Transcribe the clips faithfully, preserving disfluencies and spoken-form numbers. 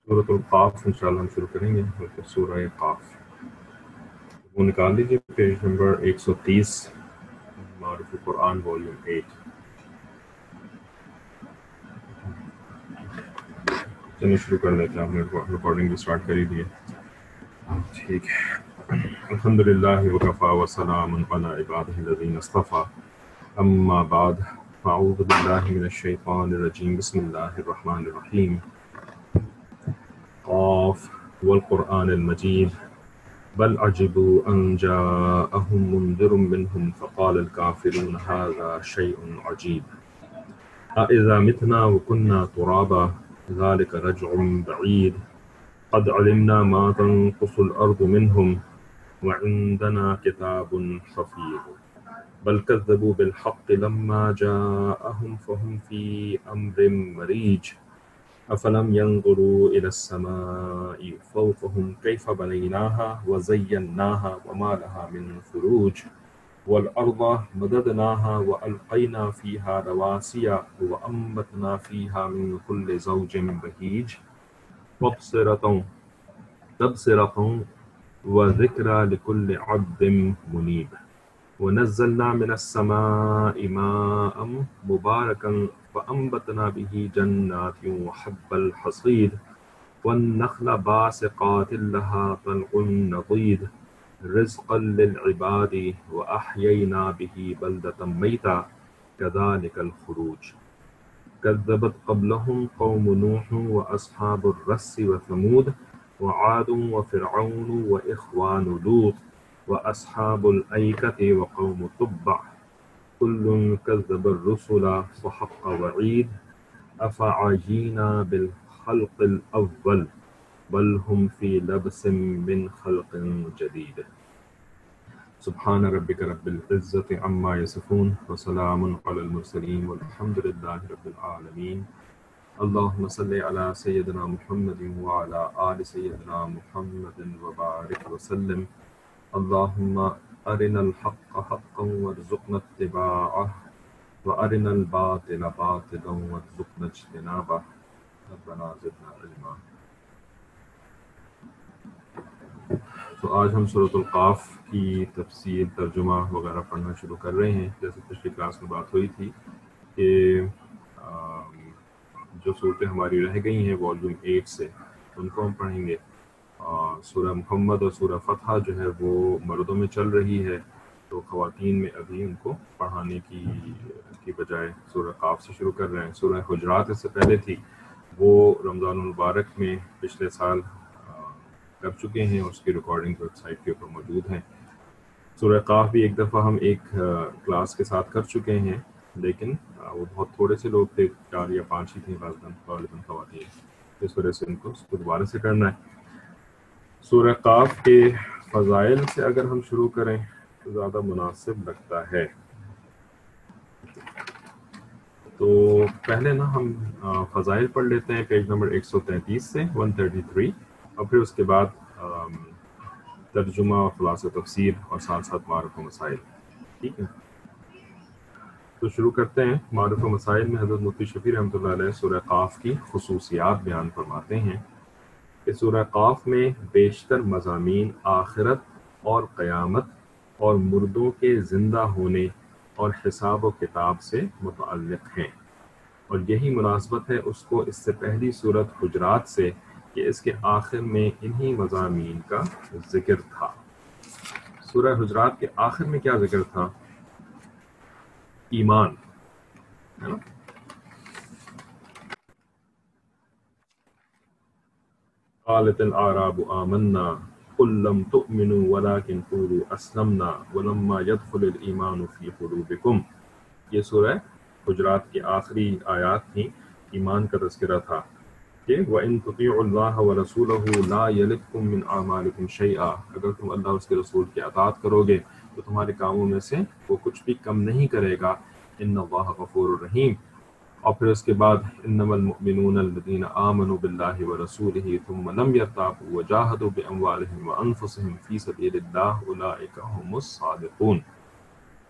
سورۃ القاف انشاءاللہ ہم شروع کریں گے، مطلب سورہ قاف وہ نکال لیجیے، پیج نمبر ایک سو تیس، معرف قرآن والیوم ایٹ۔ چلیے شروع کر لیتے ہیں، ہم نے ریکارڈنگ بھی اسٹارٹ کر ہی دی ہے۔ ٹھیک ہے، الحمد للہ وکفیٰ وسلام علی عبادہ الذین اصطفیٰ، اما بعد فاعوذ باللہ من الشیطان الرجیم، بسم اللہ الرحمن الرحیم۔ قاف والقرآن المجید بل عجبوا أن جاءهم منذر منهم فقال الكافرون هذا شيء عجيب أإذا متنا وكنا ترابا ذلك رجع بعيد قد علمنا ما تنقص الأرض منهم وعندنا كتاب حفيظ بل كذبوا بالحق لما جاءهم فهم في أمر مريج أفلم ينظروا إلى السماء فوقهم كيف بنيناها وزيناها وما لها من فروج والأرض مددناها وألقينا فيها رواسي وأنبتنا فيها من كل زوج بهيج تبصرة تبصرة وذكرى لكل عبد منيب ونزلنا من السماء ماء مباركا فأنبتنا به جنات وحب الحصيد والنخل باسقات لها طلع نضيد رزقا للعباد وأحيينا به بلدة ميتا كذلك الخروج كذبت قبلهم قوم نوح وأصحاب الرس وثمود وعاد وفرعون وإخوان لوط وأصحاب الأيكة وقوم تبع كل كذب الرسل فحق وعيد أفعجينا بالخلق الأول بل هم في لبس من خلق جديد سبحان ربك رب العزة عما يصفون وسلام على المرسلين والحمد لله رب العالمين اللهم صل على سيدنا محمد وعلى آل سيدنا محمد وبارك وسلم اللهم أرنا الحق حقا وارزقنا اتباعه وأرنا الباطل باطلا وارزقنا اجتنابه ربنا زدنا علما۔ تو آج ہم سورۃ القاف کی تفسیر، ترجمہ وغیرہ پڑھنا شروع کر رہے ہیں۔ جیسے پچھلی کلاس میں بات ہوئی تھی کہ جو صورتیں ہماری رہ گئی ہیں والیوم ایٹ سے ان کو ہم پڑھیں گے۔ سورہ محمد اور سورہ فتح جو ہے وہ مردوں میں چل رہی ہے، تو خواتین میں ابھی ان کو پڑھانے کی کی بجائے سورہ قاف سے شروع کر رہے ہیں۔ سورہ حجرات اس سے پہلے تھی، وہ رمضان المبارک میں پچھلے سال کر چکے ہیں، اس کی ریکارڈنگ ویب سائٹ کے اوپر موجود ہیں۔ سورہ قاف بھی ایک دفعہ ہم ایک کلاس کے ساتھ کر چکے ہیں، لیکن وہ بہت تھوڑے سے لوگ تھے، چار یا پانچ ہی تھے غالباً خواتین، اس وجہ سے ان کو اس کو دوبارہ سے کرنا ہے۔ سورہ قاف کے فضائل سے اگر ہم شروع کریں تو زیادہ مناسب لگتا ہے۔ تو پہلے نا ہم فضائل پڑھ لیتے ہیں پیج نمبر ایک سو تینتیس سے ایک سو تینتیس، اور پھر اس کے بعد ترجمہ اور خلاصہ تفسیر اور ساتھ ساتھ معرف و مسائل۔ ٹھیک ہے، تو شروع کرتے ہیں۔ معرف و مسائل میں حضرت مفتی شفیع رحمۃ اللہ علیہ سورہ قاف کی خصوصیات بیان فرماتے ہیں کہ سورہ قاف میں بیشتر مضامین آخرت اور قیامت اور مردوں کے زندہ ہونے اور حساب و کتاب سے متعلق ہیں، اور یہی مناسبت ہے اس کو اس سے پہلی سورۃ حجرات سے کہ اس کے آخر میں انہی مضامین کا ذکر تھا۔ سورہ حجرات کے آخر میں کیا ذکر تھا؟ ایمان، ہے نا؟ قالت الاعراب آمنا قل لم تؤمنوا ولكن قولوا اسلمنا ولما يدخل الايمان في قلوبكم۔ یہ سورہ حجرات کی آخری آیات تھیں، ایمان کا تذکرہ تھا کہ وَإِن تُطِيعُوا اللَّهَ وَرَسُولَهُ لَا يَلِتْكُم مِّنْ أَعْمَالِكُمْ شَيْئًا، اگر تم اللہ اور اس کے رسول کی اطاعت کرو گے تو تمہارے کاموں میں سے وہ کچھ بھی کم نہیں کرے گا، ان اللہ غفور الرحیم۔ اور پھر اس کے بعد انما المؤمنون الذین آمنوا باللہ ورسولہ ثم لم یرتابوا وجاہدوا باموالہم وانفسہم فی سبیل اللہ اولئک هم الصادقون۔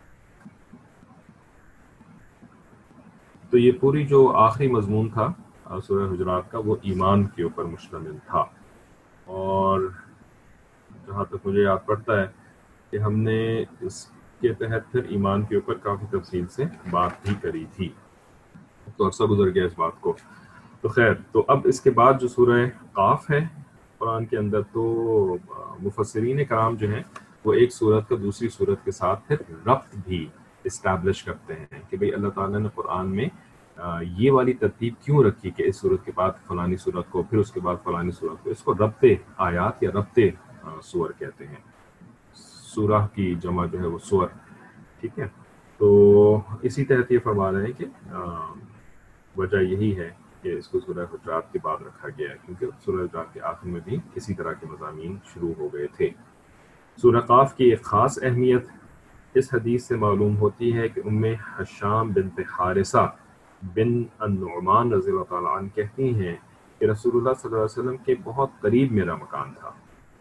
تو یہ پوری جو آخری مضمون تھا سورہ حجرات کا وہ ایمان کے اوپر مشتمل تھا. اور جہاں تک مجھے یاد پڑتا ہے کہ ہم نے اس کے تحت پھر ایمان کے اوپر کافی تفصیل سے بات بھی کری تھی، تو عرصہ گزر گیا اس بات کو. تو خیر، تو اب اس کے بعد جو سورہ قاف ہے قرآن کے اندر، تو مفسرین کرام جو ہیں وہ ایک صورت کا دوسری صورت کے ساتھ پھر ربط بھی اسٹیبلش کرتے ہیں کہ بھئی اللہ تعالیٰ نے قرآن میں یہ والی ترتیب کیوں رکھی کہ اس صورت کے بعد فلانی صورت کو، پھر اس کے بعد فلانی صورت کو. اس کو ربط آیات یا ربط سور کہتے ہیں. سورہ کی جمع جو ہے وہ سور، ٹھیک ہے. تو اسی تحت یہ فرما رہے ہیں کہ وجہ یہی ہے کہ اس کو سورہ حجرات کے بعد رکھا گیا ہے، کیونکہ سورہ حجرات کے آخر میں بھی اسی طرح کے مضامین شروع ہو گئے تھے. سورہ قاف کی ایک خاص اہمیت اس حدیث سے معلوم ہوتی ہے کہ ام حشام بنت حارثہ بن النعمان رضی اللہ تعالیٰ عنہ کہتی ہیں کہ رسول اللہ صلی اللہ علیہ وسلم کے بہت قریب میرا مکان تھا.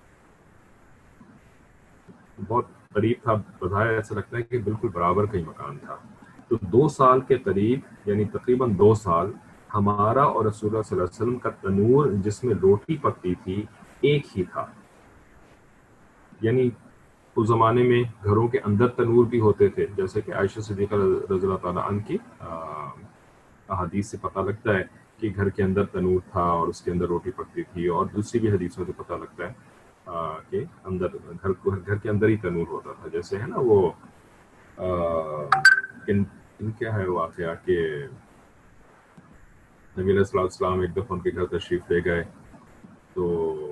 بہت قریب تھا، بظاہر ایسا لگتا ہے کہ بالکل برابر کا ہی مکان تھا. تو دو سال کے قریب، یعنی تقریباً دو سال، ہمارا اور رسول اللہ صلی اللہ علیہ وسلم کا تنور جس میں روٹی پکتی تھی ایک ہی تھا. یعنی اس زمانے میں گھروں کے اندر تنور بھی ہوتے تھے، جیسے کہ عائشہ صدیقہ رضی اللہ تعالیٰ عنہ کی احادیث سے پتہ لگتا ہے کہ گھر کے اندر تنور تھا اور اس کے اندر روٹی پکتی تھی. اور دوسری بھی حدیثوں سے پتہ لگتا ہے کہ اندر گھر گھر کے اندر ہی تنور ہوتا تھا. جیسے ہے نا وہ ان ان کیا ہے واقعہ کہ نبی علیہ الصلوۃ والسلام ایک دفعہ ان کے گھر تشریف لے گئے، تو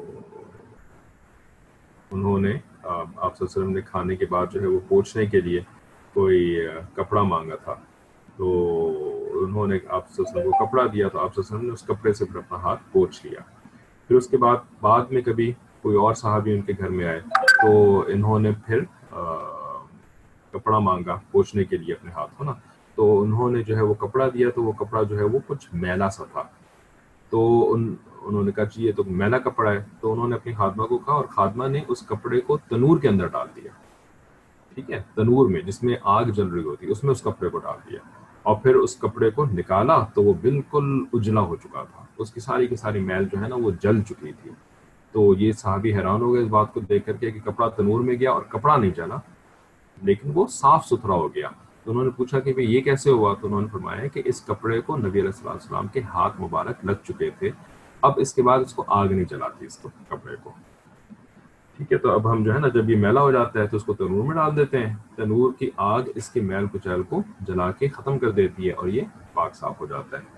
انہوں نے آپ صلی اللہ علیہ وسلم نے کھانے کے بعد جو ہے وہ پوچھنے کے لیے کوئی کپڑا مانگا تھا. تو انہوں نے آپ صلی اللہ علیہ وسلم کو کپڑا دیا، تو آپ صلی اللہ علیہ وسلم نے اس کپڑے سے پھر اپنا ہاتھ پوچھ لیا. پھر اس کے بعد بعد میں کبھی کوئی اور صحابی ان کے گھر میں آئے تو انہوں نے پھر کپڑا مانگا پوچھنے کے لیے اپنے ہاتھ کو نا، تو انہوں نے جو ہے وہ کپڑا دیا، تو وہ کپڑا جو ہے وہ کچھ میلا سا تھا. تو ان انہوں نے کہا جی یہ تو میلا کپڑا ہے. تو انہوں نے اپنی خادمہ کو کہا، اور خادمہ نے اس کپڑے کو تنور کے اندر ڈال دیا. ٹھیک ہے، تنور میں جس میں آگ جل رہی ہوتی، اس میں اس کپڑے کو ڈال دیا، اور پھر اس کپڑے کو نکالا تو وہ بالکل اجلا ہو چکا تھا. اس کی ساری کی ساری میل جو ہے نا وہ جل چکی تھی. تو یہ صحابی حیران ہو گئے اس بات کو دیکھ کر کے کہ کپڑا تنور میں گیا اور کپڑا نہیں جلا، لیکن وہ صاف ستھرا ہو گیا. تو انہوں نے پوچھا کہ بھئی یہ کیسے ہوا؟ تو انہوں نے فرمایا کہ اس کپڑے کو نبی علیہ الصلوۃ والسلام کے ہاتھ مبارک لگ چکے تھے، اب اس کے بعد اس کو آگ نہیں جلاتی اس کو کپڑے کو. ٹھیک ہے، تو اب ہم جو ہے نا جب یہ میلا ہو جاتا ہے تو اس کو تنور میں ڈال دیتے ہیں، تنور کی آگ اس کے میل کچیل کو جلا کے ختم کر دیتی ہے اور یہ پاک صاف ہو جاتا ہے.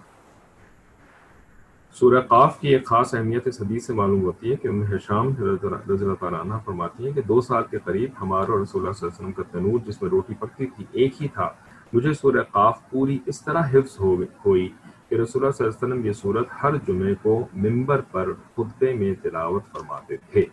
سورہ قاف کی ایک خاص اہمیت اس حدیث سے معلوم ہوتی ہے کہ ام حشام رضی اللہ تعالیٰ عنہ فرماتی ہیں کہ دو سال کے قریب ہمارا اور رسول اللہ صلی اللہ علیہ وسلم کا تنور جس میں روٹی پکتی تھی ایک ہی تھا. مجھے سورہ قاف پوری اس طرح حفظ ہوئی کہ رسول اللہ صلی اللہ علیہ وسلم یہ سورت ہر جمعے کو منبر پر خطبے میں تلاوت فرماتے تھے.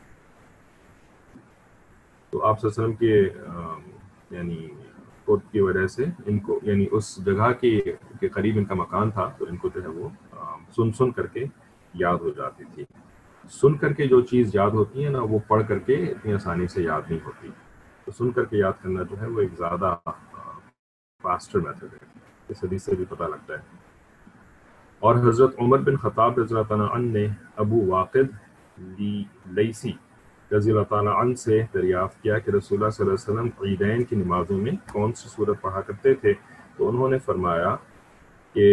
تو آپ صلی اللہ علیہ وسلم کے یعنی قرب کی وجہ سے ان کو، یعنی اس جگہ کے کے قریب ان کا مکان تھا، تو ان کو جو ہے وہ سن سن کر کے یاد ہو جاتی تھی. سن کر کے جو چیز یاد ہوتی ہے نا وہ پڑھ کر کے اتنی آسانی سے یاد نہیں ہوتی. تو سن کر کے یاد کرنا جو ہے وہ ایک زیادہ فاسٹر میتھڈ ہے، اس حدیث سے بھی پتہ لگتا ہے. اور حضرت عمر بن خطاب رضی اللہ تعالیٰ عنہ نے ابو واقد لیسی رضی اللہ تعالیٰ عنہ سے دریافت کیا کہ رسول اللہ صلی اللہ علیہ وسلم عیدین کی نمازوں میں کون سی سورت پڑھا کرتے تھے؟ تو انہوں نے فرمایا کہ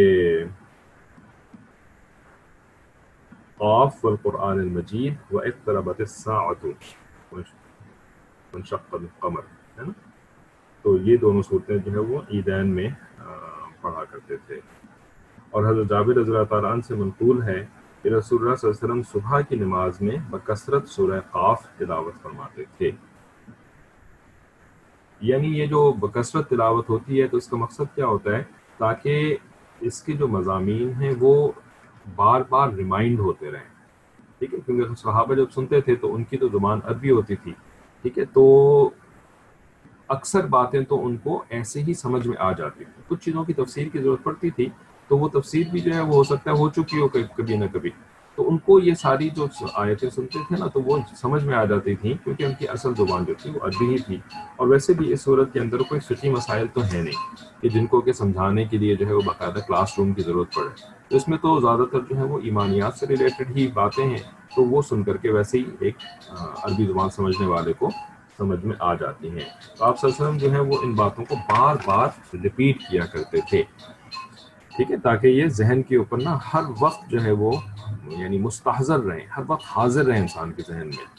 قاف والقرآن المجید واقتربت الساعة وانشق القمر، ہے نا. تو یہ دونوں صورتیں جو ہے وہ عیدین میں پڑھا کرتے تھے. اور حضرت جابر رضی اللہ تعالیٰ عنہ سے منقول ہے کہ رسول اللہ صلی اللہ علیہ وسلم صبح کی نماز میں بکثرت سورہ قاف تلاوت فرماتے تھے. یعنی یہ جو بکثرت تلاوت ہوتی ہے تو اس کا مقصد کیا ہوتا ہے؟ تاکہ اس کے جو مضامین ہیں وہ بار بار ریمائنڈ ہوتے رہیں. ٹھیک ہے، کیونکہ صحابہ جب سنتے تھے تو ان کی تو زبان عربی ہوتی تھی. ٹھیک ہے، تو اکثر باتیں تو ان کو ایسے ہی سمجھ میں آ جاتی تھی. کچھ چیزوں کی تفسیر کی ضرورت پڑتی تھی، تو وہ تفسیر بھی جو ہے وہ ہو سکتا ہے ہو چکی ہو کبھی نہ کبھی. تو ان کو یہ ساری جو آیتیں سنتے تھے نا تو وہ سمجھ میں آ جاتی تھیں، کیونکہ ان کی اصل زبان جو تھی وہ عربی ہی تھی. اور ویسے بھی اس صورت کے اندر کوئی فقہی مسائل تو ہیں نہیں کہ جن کو کہ سمجھانے کے لیے جو ہے وہ باقاعدہ کلاس روم کی ضرورت پڑے. تو اس میں تو زیادہ تر جو ہے وہ ایمانیات سے ریلیٹڈ ہی باتیں ہیں، تو وہ سن کر کے ویسے ہی ایک عربی زبان سمجھنے والے کو سمجھ میں آ جاتی ہیں. تو آپ صلی اللہ علیہ وسلم جو ہے وہ ان باتوں کو بار بار ریپیٹ کیا کرتے تھے، ٹھیک ہے، تاکہ یہ ذہن کے اوپر نا ہر وقت جو ہے وہ یعنی مستحضر رہیں، ہر وقت حاضر رہیں انسان کے ذہن میں.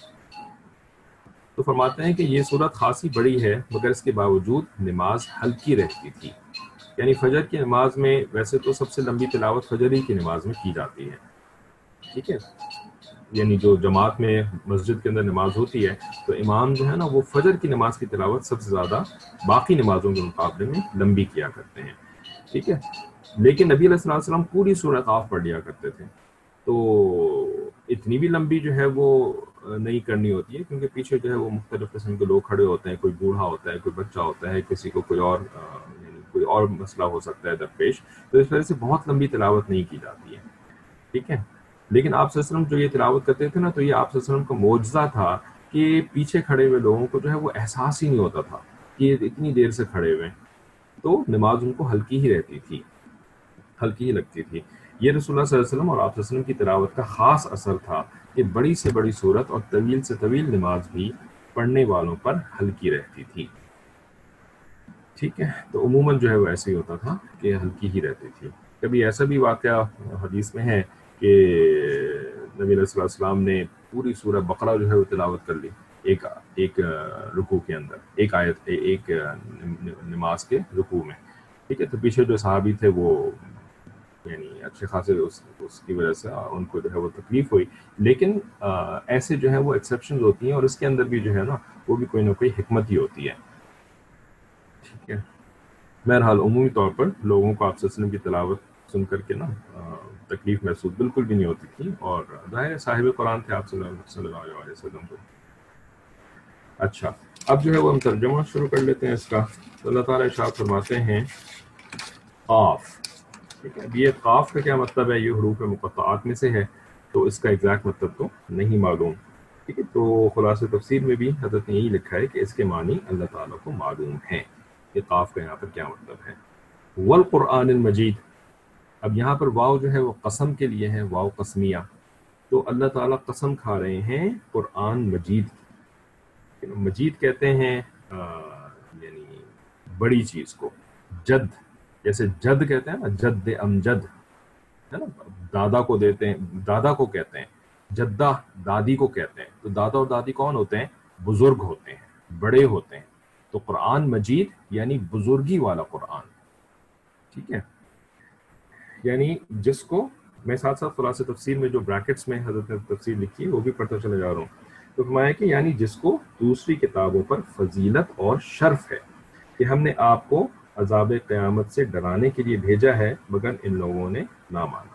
تو فرماتے ہیں کہ یہ صورت خاصی بڑی ہے مگر اس کے باوجود نماز ہلکی رہتی تھی. یعنی فجر کی نماز میں ویسے تو سب سے لمبی تلاوت فجر ہی کی نماز میں کی جاتی ہے، ٹھیک ہے، یعنی جو جماعت میں مسجد کے اندر نماز ہوتی ہے تو امام جو ہے نا وہ فجر کی نماز کی تلاوت سب سے زیادہ باقی نمازوں کے مقابلے میں لمبی کیا کرتے ہیں، ٹھیک ہے. لیکن نبی علیہ الصلوۃ والسلام پوری سورہ قاف پڑھ لیا کرتے تھے، تو اتنی بھی لمبی جو ہے وہ نہیں کرنی ہوتی ہے، کیونکہ پیچھے جو ہے وہ مختلف قسم کے لوگ کھڑے ہوتے ہیں، کوئی بوڑھا ہوتا ہے، کوئی بچہ ہوتا ہے، کسی کو کوئی اور یعنی کوئی اور مسئلہ ہو سکتا ہے درپیش، تو اس وجہ سے بہت لمبی تلاوت نہیں کی جاتی ہے، ٹھیک ہے. لیکن آپ صلی اللہ علیہ وسلم جو یہ تلاوت کرتے تھے نا تو یہ آپ صلی اللہ علیہ وسلم کا معجزہ تھا کہ پیچھے کھڑے ہوئے لوگوں کو جو ہے وہ احساس ہی نہیں ہوتا تھا کہ یہ اتنی دیر سے کھڑے ہوئے، تو نماز ان کو ہلکی ہی رہتی تھی، ہلکی ہی لگتی تھی. یہ رسول اللہ صلی اللہ علیہ وسلم اور آپ صلی اللہ علیہ وسلم کی تلاوت کا خاص اثر تھا کہ بڑی سے بڑی صورت اور طویل سے طویل نماز بھی پڑھنے والوں پر ہلکی رہتی تھی، ٹھیک ہے. تو عموماً جو ہے وہ ایسے ہی ہوتا تھا کہ ہلکی ہی رہتی تھی. کبھی ایسا بھی واقعہ حدیث میں ہے کہ نبی علیہ الصلوۃ والسلام نے پوری سورہ بقرہ جو ہے وہ تلاوت کر لی ایک ایک رکوع کے اندر، ایک آیت ایک نماز کے رکوع میں، ٹھیک ہے. تو پیچھے جو صحابی تھے وہ یعنی اچھے خاصے اس, اس کی وجہ سے ان کو جو ہے وہ تکلیف ہوئی، لیکن ایسے جو ہے وہ ایکسیپشنز ہوتی ہیں اور اس کے اندر بھی جو ہے نا وہ بھی کوئی نہ کوئی حکمت ہی ہوتی ہے، ٹھیک ہے. بہرحال عمومی طور پر لوگوں کو آپ صلی اللہ علیہ وسلم کی تلاوت سن کر کے نا تکلیف محسوس بالکل بھی نہیں ہوتی تھی، اور ظاہر صاحب قرآن تھے آپ صلی اللہ علیہ وسلم کو. اچھا، اب جو ہے وہ ہم ترجمہ شروع کر لیتے ہیں اس کا. تو اللہ تعالیٰ ارشاد فرماتے ہیں قاف، ٹھیک ہے. اب یہ قاف کا کیا مطلب ہے، یہ حروف مقطعات میں سے ہے تو اس کا ایگزیکٹ مطلب تو نہیں معلوم، ٹھیک ہے. تو خلاصہ تفسیر میں بھی حضرت نے یہی لکھا ہے کہ اس کے معنی اللہ تعالیٰ کو معلوم ہیں کہ قاف کا یہاں پر کیا مطلب ہے. والقرآن المجید، اب یہاں پر واو جو ہے وہ قسم کے لیے ہے، واو قسمیہ. تو اللہ تعالیٰ قسم کھا رہے ہیں قرآن مجید کی. مجید کہتے ہیں آ, یعنی بڑی چیز کو. جد، جیسے جد کہتے ہیں نا، جد امجد ہے نا، دادا کو دیتے ہیں، دادا کو کہتے ہیں. جدہ دادی کو کہتے ہیں. تو دادا اور دادی کون ہوتے ہیں؟ بزرگ ہوتے ہیں، بڑے ہوتے ہیں. تو قرآن مجید یعنی بزرگی والا قرآن، ٹھیک ہے. یعنی جس کو میں ساتھ ساتھ خلاصہ تفسیر میں جو بریکٹس میں حضرت نے تفسیر لکھی ہے وہ بھی پڑھتا چلا جا رہا ہوں. تو فرمایا کہ یعنی جس کو دوسری کتابوں پر فضیلت اور شرف ہے کہ ہم نے آپ کو عذاب قیامت سے ڈرانے کے لیے بھیجا ہے مگر ان لوگوں نے نہ مانا،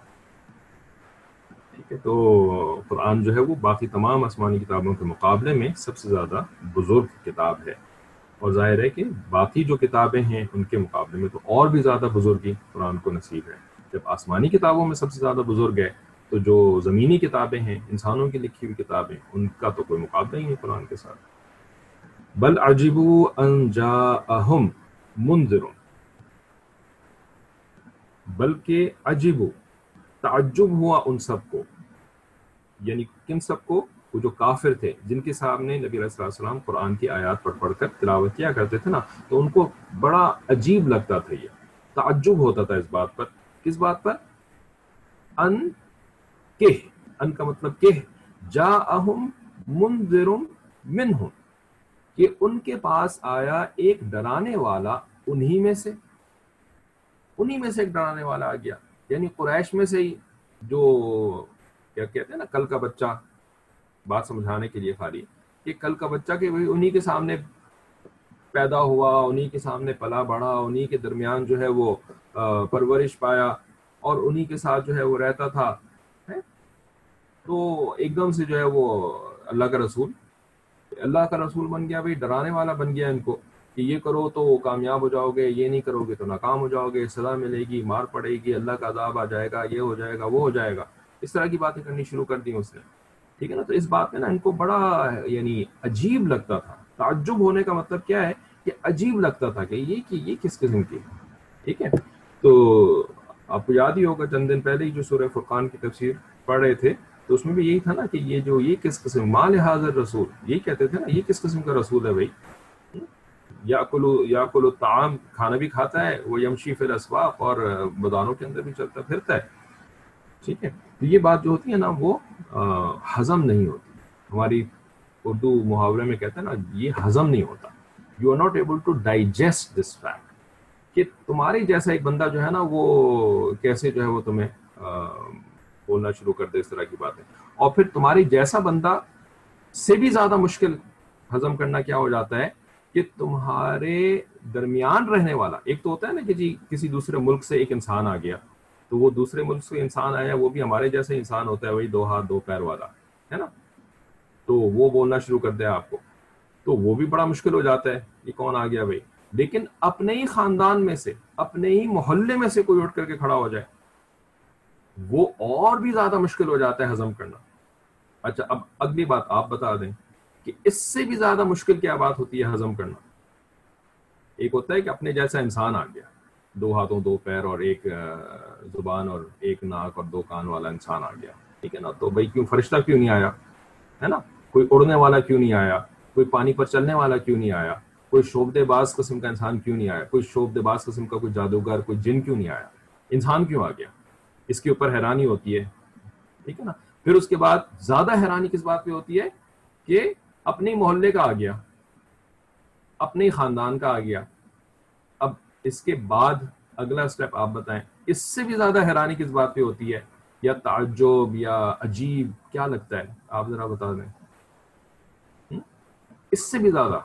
ٹھیک ہے. تو قرآن جو ہے وہ باقی تمام آسمانی کتابوں کے مقابلے میں سب سے زیادہ بزرگ کتاب ہے، اور ظاہر ہے کہ باقی جو کتابیں ہیں ان کے مقابلے میں تو اور بھی زیادہ بزرگی قرآن کو نصیب ہے. جب آسمانی کتابوں میں سب سے زیادہ بزرگ ہے تو جو زمینی کتابیں ہیں، انسانوں کی لکھی ہوئی کتابیں، ان کا تو کوئی مقابلہ ہی نہیں قرآن کے ساتھ. بل عجبوا ان جاءہم منذر، بلکہ عجبوا تعجب ہوا ان سب کو، یعنی کن سب کو؟ وہ جو کافر تھے جن کے سامنے نبی علیہ الصلوۃ والسلام قرآن کی آیات پڑھ پڑھ کر تلاوت کیا کرتے تھے نا، تو ان کو بڑا عجیب لگتا تھا، یہ تعجب ہوتا تھا اس بات پر. کس بات پر؟ ان کہ، ان کا مطلب کہ، جاءہم منذر منہم، کہ ان کے پاس آیا ایک ڈرانے والا انہی میں سے، انہی میں سے ایک ڈرانے والا آ گیا. یعنی قریش میں سے ہی، جو کیا کہتے ہیں نا کل کا بچہ، بات سمجھانے کے لیے خالی کہ کل کا بچہ کہ وہی انہی کے سامنے پیدا ہوا، انہی کے سامنے پلا بڑھا، انہی کے درمیان جو ہے وہ پرورش پایا اور انہی کے ساتھ جو ہے وہ رہتا تھا. تو ایک دم سے جو ہے وہ اللہ کا رسول اللہ کا رسول بن گیا، بھائی ڈرانے والا بن گیا ان کو کہ یہ کرو تو کامیاب ہو جاؤ گے، یہ نہیں کرو گے تو ناکام ہو جاؤ گے، سزا ملے گی، مار پڑے گی، اللہ کا عذاب آ جائے گا، یہ ہو جائے گا، وہ ہو جائے گا. اس طرح کی باتیں کرنی شروع کر دی اس نے. ٹھیک ہے نا. تو اس بات میں نا ان کو بڑا یعنی عجیب لگتا تھا. تعجب ہونے کا مطلب کیا ہے کہ عجیب لگتا تھا کہ یہ کہ یہ کس قسم کی. ٹھیک ہے. تو آپ کو یاد ہی ہوگا چند دن پہلے ہی جو سورہ فرقان کی تفسیر پڑھ رہے تھے تو اس میں بھی یہی تھا نا کہ یہ جو یہ کس قسم مال حاضر رسول, یہی کہتے تھے نا یہ کس قسم کا رسول ہے بھائی. یاکلو یاکلو طعام, کھانا بھی کھاتا ہے, وہ یمشی فی الاسواق, اور میدانوں کے اندر بھی چلتا پھرتا ہے. ٹھیک ہے. تو یہ بات جو ہوتی ہے نا وہ ہضم نہیں ہوتی. ہماری اردو محاورے میں کہتے ہیں نا یہ ہضم نہیں ہوتا. You are not able to digest this fact کہ تمہاری جیسا ایک بندہ جو ہے نا وہ کیسے جو ہے وہ تمہیں بولنا شروع کر دے اس طرح کی باتیں, اور پھر تمہاری جیسا بندہ سے بھی زیادہ مشکل ہضم کرنا کیا ہو جاتا ہے کہ تمہارے درمیان رہنے والا, ایک تو ہوتا ہے نا کہ جی کسی دوسرے ملک سے ایک انسان آ گیا تو وہ دوسرے ملک سے انسان آیا وہ بھی ہمارے جیسے انسان ہوتا ہے, وہی دو ہاتھ دو پیر والا ہے نا, تو وہ بولنا شروع کر دے آپ کو تو وہ بھی بڑا مشکل ہو جاتا ہے یہ کون آ گیا بھائی. لیکن اپنے ہی خاندان میں سے, اپنے ہی محلے میں سے کوئی اٹھ کر کے کھڑا ہو جائے وہ اور بھی زیادہ مشکل ہو جاتا ہے ہضم کرنا. اچھا اب اگلی بات آپ بتا دیں کہ اس سے بھی زیادہ مشکل کیا بات ہوتی ہے ہضم کرنا. ایک ہوتا ہے کہ اپنے جیسا انسان آ گیا, دو ہاتھوں دو پیر اور ایک زبان اور ایک ناک اور دو کان والا انسان آ گیا. ٹھیک ہے نا. تو بھائی کیوں فرشتہ کیوں نہیں آیا ہے نا, کوئی اڑنے والا کیوں نہیں آیا, کوئی پانی پر چلنے والا کیوں نہیں آیا, کوئی شوبدے باز قسم کا انسان کیوں نہیں آیا, کوئی شوبدے باز قسم کا کوئی جادوگر کوئی جن کیوں نہیں آیا, انسان کیوں آ گیا. اس کے اوپر حیرانی ہوتی ہے. ٹھیک ہے نا. پھر اس کے بعد زیادہ حیرانی کس بات پہ ہوتی ہے کہ اپنے محلے کا آ گیا, اپنے خاندان کا آ گیا. اب اس کے بعد اگلا سٹیپ آپ بتائیں, اس سے بھی زیادہ حیرانی کس بات پہ ہوتی ہے یا تعجب یا عجیب کیا لگتا ہے آپ ذرا بتا دیں. اس سے بھی زیادہ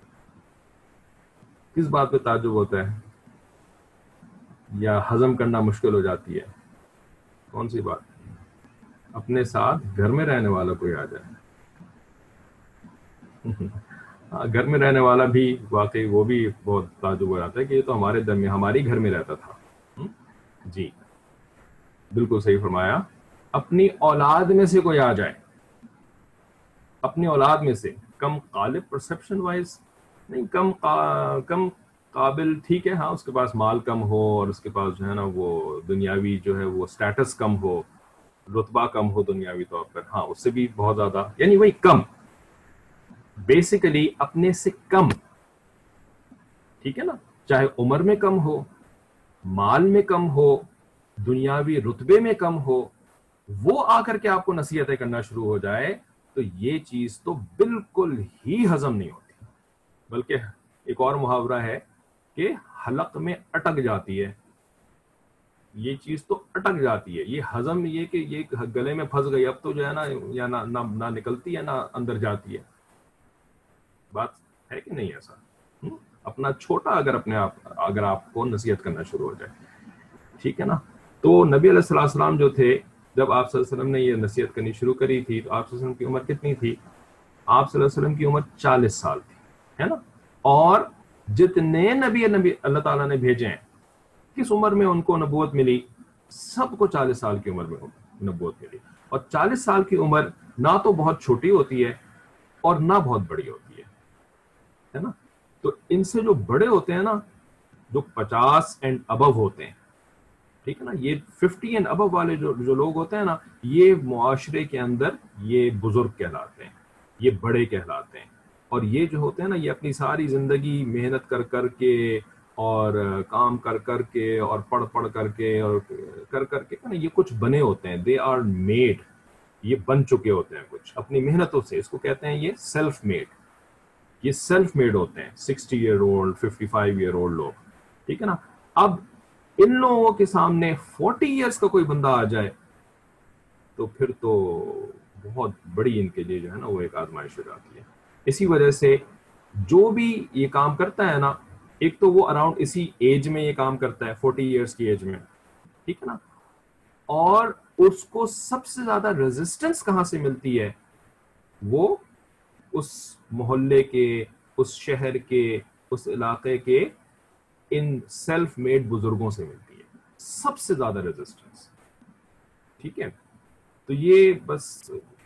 کس بات پہ تعجب ہوتا ہے یا ہضم کرنا مشکل ہو جاتی ہے, کون سی بات. اپنے ساتھ گھر میں رہنے والا کوئی آ جائے. ہاں گھر میں رہنے والا بھی واقعی وہ بھی بہت تعجب ہو جاتا ہے کہ یہ تو ہمارے درمیان ہماری گھر میں رہتا تھا. جی بالکل صحیح فرمایا. اپنی اولاد میں سے کوئی آ جائے, اپنی اولاد میں سے, کم غالب پرسپشن وائز نہیں, کم قا... کم قابل, ٹھیک ہے ہاں اس کے پاس مال کم ہو اور اس کے پاس جو ہے نا وہ دنیاوی جو ہے وہ سٹیٹس کم ہو, رتبہ کم ہو دنیاوی طور پر, ہاں اس سے بھی بہت زیادہ یعنی وہی کم, بیسیکلی اپنے سے کم. ٹھیک ہے نا. چاہے عمر میں کم ہو, مال میں کم ہو, دنیاوی رتبے میں کم ہو, وہ آ کر کے آپ کو نصیحتیں کرنا شروع ہو جائے تو یہ چیز تو بالکل ہی ہضم نہیں ہوتی. بلکہ ایک اور محاورہ ہے کہ حلق میں اٹک جاتی ہے, یہ چیز تو اٹک جاتی ہے. یہ ہضم یہ کہ یہ گلے میں پھنس گئی, اب تو جو ہے نا یا نہ نہ نکلتی ہے نہ اندر جاتی ہے. بات ہے کہ نہیں ایسا. اپنا چھوٹا اگر اپنے آپ اگر آپ کو نصیحت کرنا شروع ہو جائے. ٹھیک ہے نا. تو نبی علیہ الصلوۃ والسلام جو تھے جب آپ صلی اللہ علیہ وسلم نے یہ نصیحت کرنی شروع کری تھی تو آپ صلی اللہ علیہ وسلم کی عمر کتنی تھی؟ آپ صلی اللہ علیہ وسلم کی عمر چالیس سال تھی, ہے نا. اور جتنے نبی نبی اللہ تعالیٰ نے بھیجے ہیں کس عمر میں ان کو نبوت ملی؟ سب کو چالیس سال کی عمر میں نبوت ملی. اور چالیس سال کی عمر نہ تو بہت چھوٹی ہوتی ہے اور نہ بہت بڑی ہوتی ہے, ہے نا. تو ان سے جو بڑے ہوتے ہیں نا, جو پچاس اینڈ ابو ہوتے ہیں, ٹھیک ہے نا, یہ ففٹی اینڈ ابو والے جو جو لوگ ہوتے ہیں نا, یہ معاشرے کے اندر یہ بزرگ کہلاتے ہیں, یہ بڑے کہلاتے ہیں. اور یہ جو ہوتے ہیں نا, یہ اپنی ساری زندگی محنت کر کر کے اور کام کر کر کے اور پڑھ پڑھ کر کے اور کر کر کے نا, یہ کچھ بنے ہوتے ہیں. دے آر میڈ, یہ بن چکے ہوتے ہیں کچھ اپنی محنتوں سے. اس کو کہتے ہیں یہ سیلف میڈ, یہ سیلف میڈ ہوتے ہیں. Sixty year old, fifty five year old لوگ, ٹھیک ہے نا. اب ان لوگوں کے سامنے فورٹی ایئرس کا کوئی بندہ آ جائے تو پھر تو بہت بڑی ان کے لیے جو ہے نا وہ ایک آزمائش ہو جاتی ہے. اسی وجہ سے جو بھی یہ کام کرتا ہے نا, ایک تو وہ اراؤنڈ اسی ایج میں یہ کام کرتا ہے, فورٹی ایئرس کی ایج میں, ٹھیک ہے نا. اور اس کو سب سے زیادہ ریزسٹنس کہاں سے ملتی ہے؟ وہ اس محلے کے, اس شہر کے, اس علاقے کے ان سیلف میڈ بزرگوں سے ملتی ہے سب سے زیادہ ریزسٹنس. ٹھیک ہے. تو یہ بس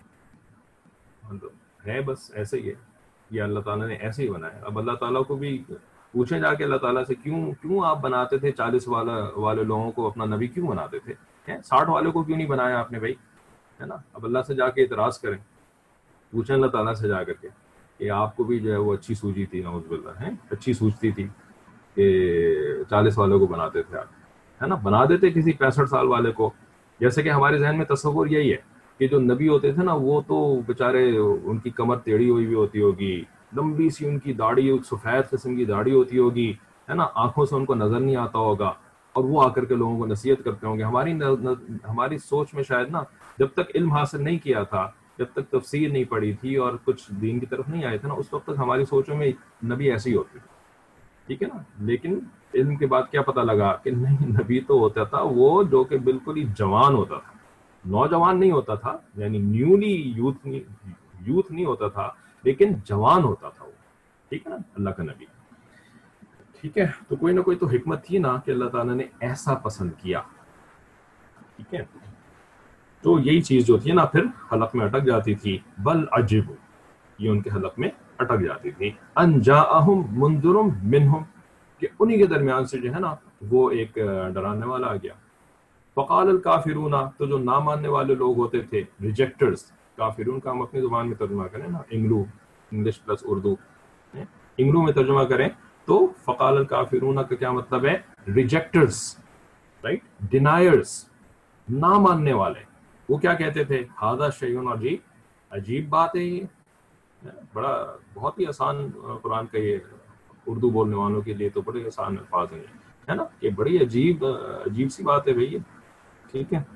ہے، بس ایسے ہی ہے، یہ اللہ تعالیٰ نے ایسے ہی بنایا. اب اللہ تعالیٰ کو بھی پوچھیں جا کے اللہ تعالیٰ سے، کیوں کیوں آپ بناتے تھے چالیس والا والے لوگوں کو اپنا نبی کیوں بناتے تھے؟ ساٹھ والے کو کیوں نہیں بنایا آپ نے بھائی؟ ہے نا. اب اللہ سے جا کے اعتراض کریں، پوچھیں اللہ تعالیٰ سے جا کر کے کہ آپ کو بھی جو ہے وہ اچھی سوجی تھی، نعوذ باللہ، ہے اچھی سوچتی تھی کہ چالیس والوں کو بناتے تھے آپ، ہے نا. بنا دیتے کسی پینسٹھ سال والے کو. جیسے کہ ہمارے ذہن میں تصور یہی ہے کہ جو نبی ہوتے تھے نا وہ تو بیچارے ان کی کمر ٹیڑھی ہوئی ہوئی ہوتی ہوگی، لمبی سی ان کی داڑھی، سفید قسم کی داڑھی ہوتی ہوگی، ہے نا، آنکھوں سے ان کو نظر نہیں آتا ہوگا، اور وہ آ کر کے لوگوں کو نصیحت کرتے ہوں گے. ہماری ہماری سوچ میں شاید نا جب تک علم حاصل نہیں کیا تھا، جب تک تفسیر نہیں پڑھی تھی اور کچھ دین کی طرف نہیں آئے تھے نا، اس وقت تک ہماری سوچوں میں نبی ایسے ہی ہوتے تھے. ٹھیک ہے نا. لیکن علم کے بعد کیا پتہ لگا کہ نہیں، نبی تو ہوتا تھا وہ جو کہ بالکل ہی جوان ہوتا تھا، نوجوان نہیں ہوتا تھا، یعنی نیولی یوتھ نہیں یوتھ نہیں ہوتا تھا، لیکن جوان ہوتا تھا وہ. ٹھیک ہے نا، اللہ کا نبی. ٹھیک ہے. تو کوئی نہ کوئی تو حکمت تھی نا کہ اللہ تعالیٰ نے ایسا پسند کیا. ٹھیک ہے. تو یہی چیز جو تھی نا پھر حلق میں اٹک جاتی تھی. بل عجب، یہ ان کے حلق میں اٹک جاتی تھی. ان جاءہم منذر منہم، کہ انہی کے درمیان سے جو ہے نا وہ ایک ڈرانے والا آ گیا. فقال الکافرون، تو جو نہ ماننے والے لوگ ہوتے تھے، ریجیکٹرز. کافرون کا ہم اپنی زبان میں ترجمہ کریں نا، Anglo, English plus Urdu, Anglo میں ترجمہ کریں تو فقال الکافرون کا کیا مطلب ہے؟ ریجیکٹرز، رائٹ، ڈینائرز، نہ ماننے والے. وہ کیا کہتے تھے؟ ھذا شیء عجیب، عجیب بات ہے یہ. بڑا بہت ہی آسان قرآن کا یہ اردو بولنے والوں کے لیے تو بڑے آسان الفاظ ہیں، ہے نا، کہ بڑی عجیب عجیب سی بات ہے بھائی. ٹھیک ہے.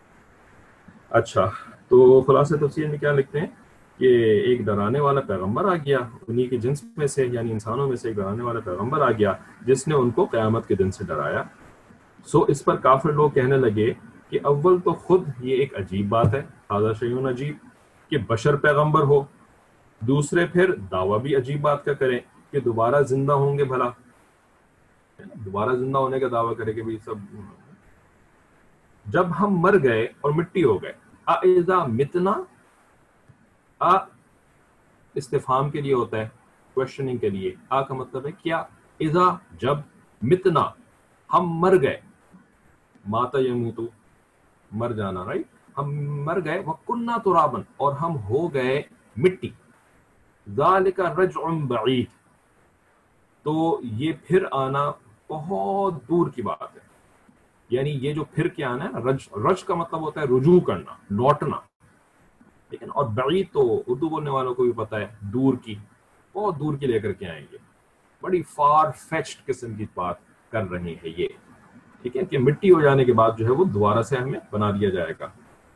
اچھا، تو خلاصہ تفسیر میں کیا لکھتے ہیں کہ ایک ڈرانے والا پیغمبر آ گیا انہی کے جنس میں سے، یعنی انسانوں میں سے ایک ڈرانے والا پیغمبر آ گیا جس نے ان کو قیامت کے دن سے ڈرایا. سو اس پر کافر لوگ کہنے لگے کہ اول تو خود یہ ایک عجیب بات ہے، ھذا شیء عجیب، کہ بشر پیغمبر ہو. دوسرے پھر دعویٰ بھی عجیب بات کا کریں کہ دوبارہ زندہ ہوں گے. بھلا دوبارہ زندہ ہونے کا دعویٰ کرے کہ بھی سب جب ہم مر گئے اور مٹی ہو گئے. اذا متنا، آ استفہام کے لیے ہوتا ہے، کوشچننگ کے لیے. آ کا مطلب ہے کیا. اذا جب، متنا ہم مر گئے، ماتا یموتو مر جانا، رائٹ، ہم مر گئے. وَكُنَّا تُرَابًا، اور ہم ہو گئے مٹی. ذَلِكَ رَجْعٌ بَعِيدٌ، تو یہ پھر آنا بہت دور کی بات ہے. یعنی یہ جو پھر کے آنا ہے نا، رج رج کا مطلب ہوتا ہے رجوع کرنا، لوٹنا. لیکن اور بعید تو اردو بولنے والوں کو بھی پتا ہے، دور کی، بہت دور کی لے کر کے آئیں گے. بڑی فار فیچڈ قسم کی بات کر رہے ہیں یہ. ٹھیک ہے، کہ مٹی ہو جانے کے بعد جو ہے وہ دوبارہ سے ہمیں بنا دیا جائے گا.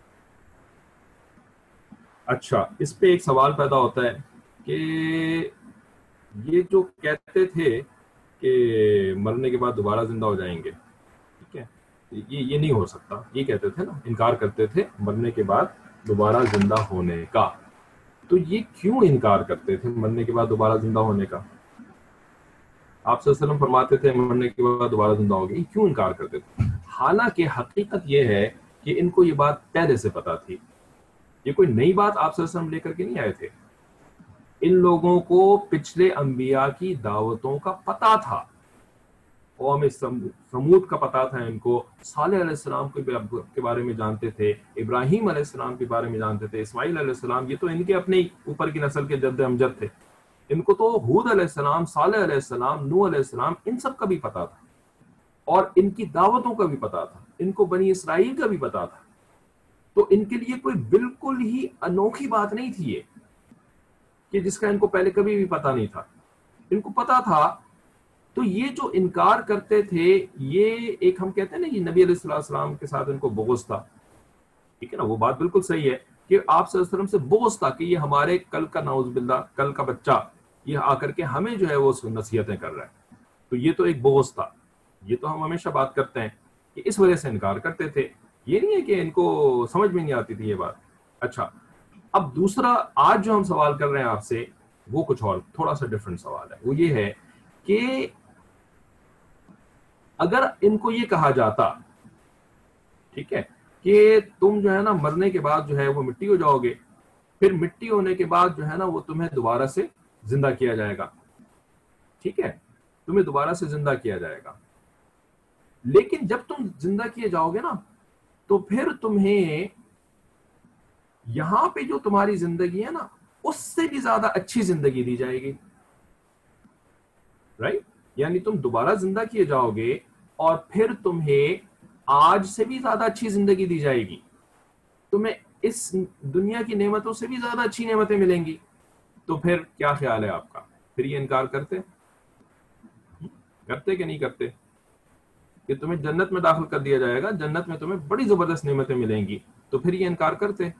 اچھا، اس پہ ایک سوال پیدا ہوتا ہے کہ یہ جو کہتے تھے کہ مرنے کے بعد دوبارہ زندہ ہو جائیں گے، ٹھیک ہے، یہ یہ نہیں ہو سکتا. یہ کہتے تھے نا، انکار کرتے تھے مرنے کے بعد دوبارہ زندہ ہونے کا. تو یہ کیوں انکار کرتے تھے مرنے کے بعد دوبارہ زندہ ہونے کا؟ آپ صلی اللہ علیہ وسلم فرماتے تھے مرنے کے بعد دوبارہ زندہ ہوگے، یہ کیوں انکار کرتے تھے؟ حالانکہ حقیقت یہ ہے کہ ان کو یہ بات پہلے سے پتا تھی. یہ کوئی نئی بات آپ صلی اللہ علیہ وسلم لے کر کے نہیں آئے تھے. ان لوگوں کو پچھلے انبیاء کی دعوتوں کا پتا تھا. قوم سمود کا پتا تھا ان کو، صالح علیہ السلام کے بارے میں جانتے تھے، ابراہیم علیہ السلام کے بارے میں جانتے تھے، اسماعیل علیہ السلام، یہ تو ان کے اپنے اوپر کی نسل کے جد امجد تھے. ان کو تو ہود علیہ السلام، صالح علیہ السلام، نوح علیہ السلام، ان سب کا بھی پتا تھا، اور ان کی دعوتوں کا بھی پتا تھا. ان کو بنی اسرائیل کا بھی پتا تھا. تو ان کے لیے کوئی بالکل ہی انوکھی بات نہیں تھی یہ، کہ جس کا ان کو پہلے کبھی بھی پتا نہیں تھا. ان کو پتا تھا. تو یہ جو انکار کرتے تھے، یہ ایک ہم کہتے ہیں نا، یہ نبی علیہ الصلوۃ والسلام کے ساتھ ان کو بغض تھا. ٹھیک ہے نا، وہ بات بالکل صحیح ہے کہ آپ صلی اللہ علیہ وسلم سے بغض تھا کہ یہ ہمارے کل کا نعوذ باللہ کل کا بچہ یہ آ کر کے ہمیں جو ہے وہ نصیحتیں کر رہا ہے. تو یہ تو ایک بغض تھا. یہ تو ہم ہمیشہ بات کرتے ہیں کہ اس وجہ سے انکار کرتے تھے. یہ نہیں ہے کہ ان کو سمجھ میں نہیں آتی تھی یہ بات. اچھا، اب دوسرا آج جو ہم سوال کر رہے ہیں آپ سے، وہ کچھ اور تھوڑا سا ڈفرینٹ سوال ہے. وہ یہ ہے کہ اگر ان کو یہ کہا جاتا، ٹھیک ہے، کہ کہ تم جو ہے نا مرنے کے بعد جو ہے وہ مٹی ہو جاؤ گے، پھر مٹی ہونے کے بعد جو ہے نا وہ تمہیں دوبارہ سے زندہ کیا جائے گا. ٹھیک ہے، تمہیں دوبارہ سے زندہ کیا جائے گا. لیکن جب تم زندہ کیے جاؤ گے نا تو پھر تمہیں یہاں پہ جو تمہاری زندگی ہے نا اس سے بھی زیادہ اچھی زندگی دی جائے گی. رائٹ؟ یعنی تم دوبارہ زندہ کیے جاؤ گے اور پھر تمہیں آج سے بھی زیادہ اچھی زندگی دی جائے گی. تمہیں اس دنیا کی نعمتوں سے بھی زیادہ اچھی نعمتیں ملیں گی. تو پھر کیا خیال ہے آپ کا؟ پھر یہ انکار کرتے کرتے کہ نہیں کرتے کہ تمہیں جنت میں داخل کر دیا جائے گا، جنت میں تمہیں بڑی زبردست نعمتیں ملیں گی، تو پھر یہ انکار کرتے؟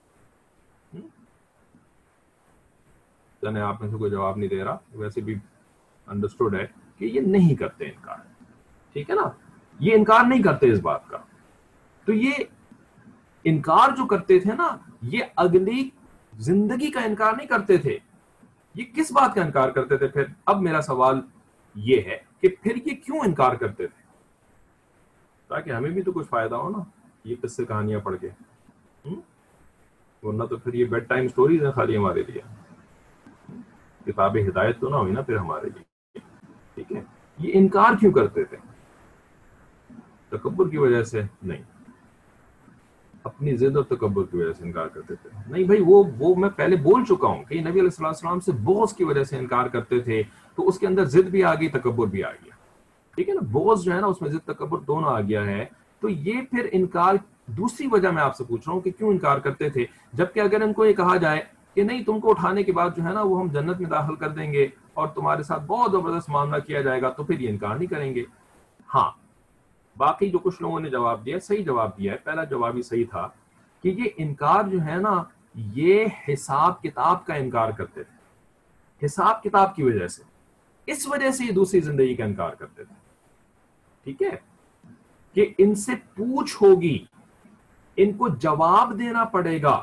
آپ میں سے کوئی جواب نہیں دے رہا، ویسے بھی انڈرسٹوڈ ہے کہ یہ نہیں کرتے انکار. ٹھیک ہے نا، یہ انکار نہیں کرتے اس بات کا. تو یہ انکار جو کرتے تھے نا یہ اگلی زندگی کا انکار نہیں کرتے تھے. یہ کس بات کا انکار کرتے تھے پھر؟ اب میرا سوال یہ ہے کہ پھر یہ کیوں انکار کرتے تھے؟ تاکہ ہمیں بھی تو کچھ فائدہ ہو نا یہ قصے کہانیاں پڑھ کے، ورنہ تو پھر یہ بیڈ ٹائم سٹوریز ہیں خالی ہمارے لیے. کتاب ہدایت تو نہ ہوئی نا پھر ہمارے لیے. ٹھیک ہے، یہ انکار کیوں کرتے تھے؟ تکبر کی وجہ سے نہیں، اپنی ضد اور تکبر کی وجہ سے انکار کرتے تھے. نہیں بھائی، وہ وہ میں پہلے بول چکا ہوں کہ نبی علیہ السلام سے بغض کی وجہ سے انکار کرتے تھے، تو اس کے اندر ضد بھی آ گئی، تکبر بھی آ گیا. ٹھیک ہے نا، بغض جو ہے نا اس میں ضد تکبر دونوں آ گیا ہے. تو یہ پھر انکار، دوسری وجہ میں آپ سے پوچھ رہا ہوں کہ کیوں انکار کرتے تھے، جبکہ اگر ان کو یہ کہا جائے کہ نہیں تم کو اٹھانے کے بعد جو ہے نا وہ ہم جنت میں داخل کر دیں گے اور تمہارے ساتھ بہت زبردست معاملہ کیا جائے گا، تو پھر یہ انکار نہیں کریں گے. ہاں، باقی جو کچھ لوگوں نے جواب دیا صحیح جواب دیا ہے. پہلا جواب ہی صحیح تھا کہ یہ انکار جو ہے نا یہ حساب کتاب کا انکار کرتے تھے، حساب کتاب کی وجہ سے، اس وجہ سے یہ دوسری زندگی کا انکار کرتے تھے. ٹھیک ہے، کہ ان سے پوچھ ہوگی، ان کو جواب دینا پڑے گا،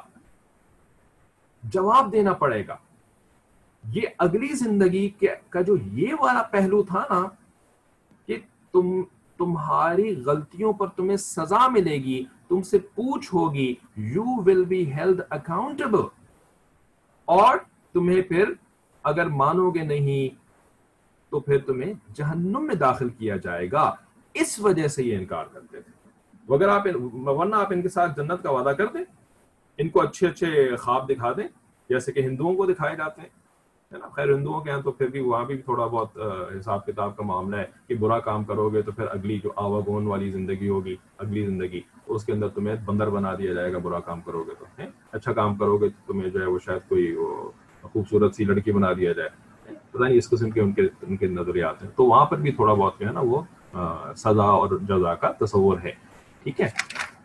جواب دینا پڑے گا. یہ اگلی زندگی کا جو یہ والا پہلو تھا نا کہ تم تمہاری غلطیوں پر تمہیں سزا ملے گی، تم سے پوچھ ہوگی، you will be held accountable, اور تمہیں پھر اگر مانو گے نہیں تو پھر تمہیں جہنم میں داخل کیا جائے گا. اس وجہ سے یہ انکار کرتے تھے. اگر آپ ورنہ آپ ان کے ساتھ جنت کا وعدہ کر دیں، ان کو اچھے اچھے خواب دکھا دیں جیسے کہ ہندوؤں کو دکھائے جاتے ہیں، ہے نا. خیر ہندوؤں کے یہاں تو پھر بھی وہاں بھی تھوڑا بہت حساب کتاب کا معاملہ ہے کہ برا کام کرو گے تو پھر اگلی جو آواگون والی زندگی ہوگی، اگلی زندگی، اس کے اندر تمہیں بندر بنا دیا جائے گا برا کام کرو گے تو. اچھا کام کرو گے تو تمہیں جو ہے وہ شاید کوئی خوبصورت سی لڑکی بنا دیا جائے. پتہ نہیں اس قسم کے ان کے ان کے نظریات ہیں. تو وہاں پر بھی تھوڑا بہت جو ہے نا وہ سزا اور جزا کا تصور ہے. ٹھیک ہے،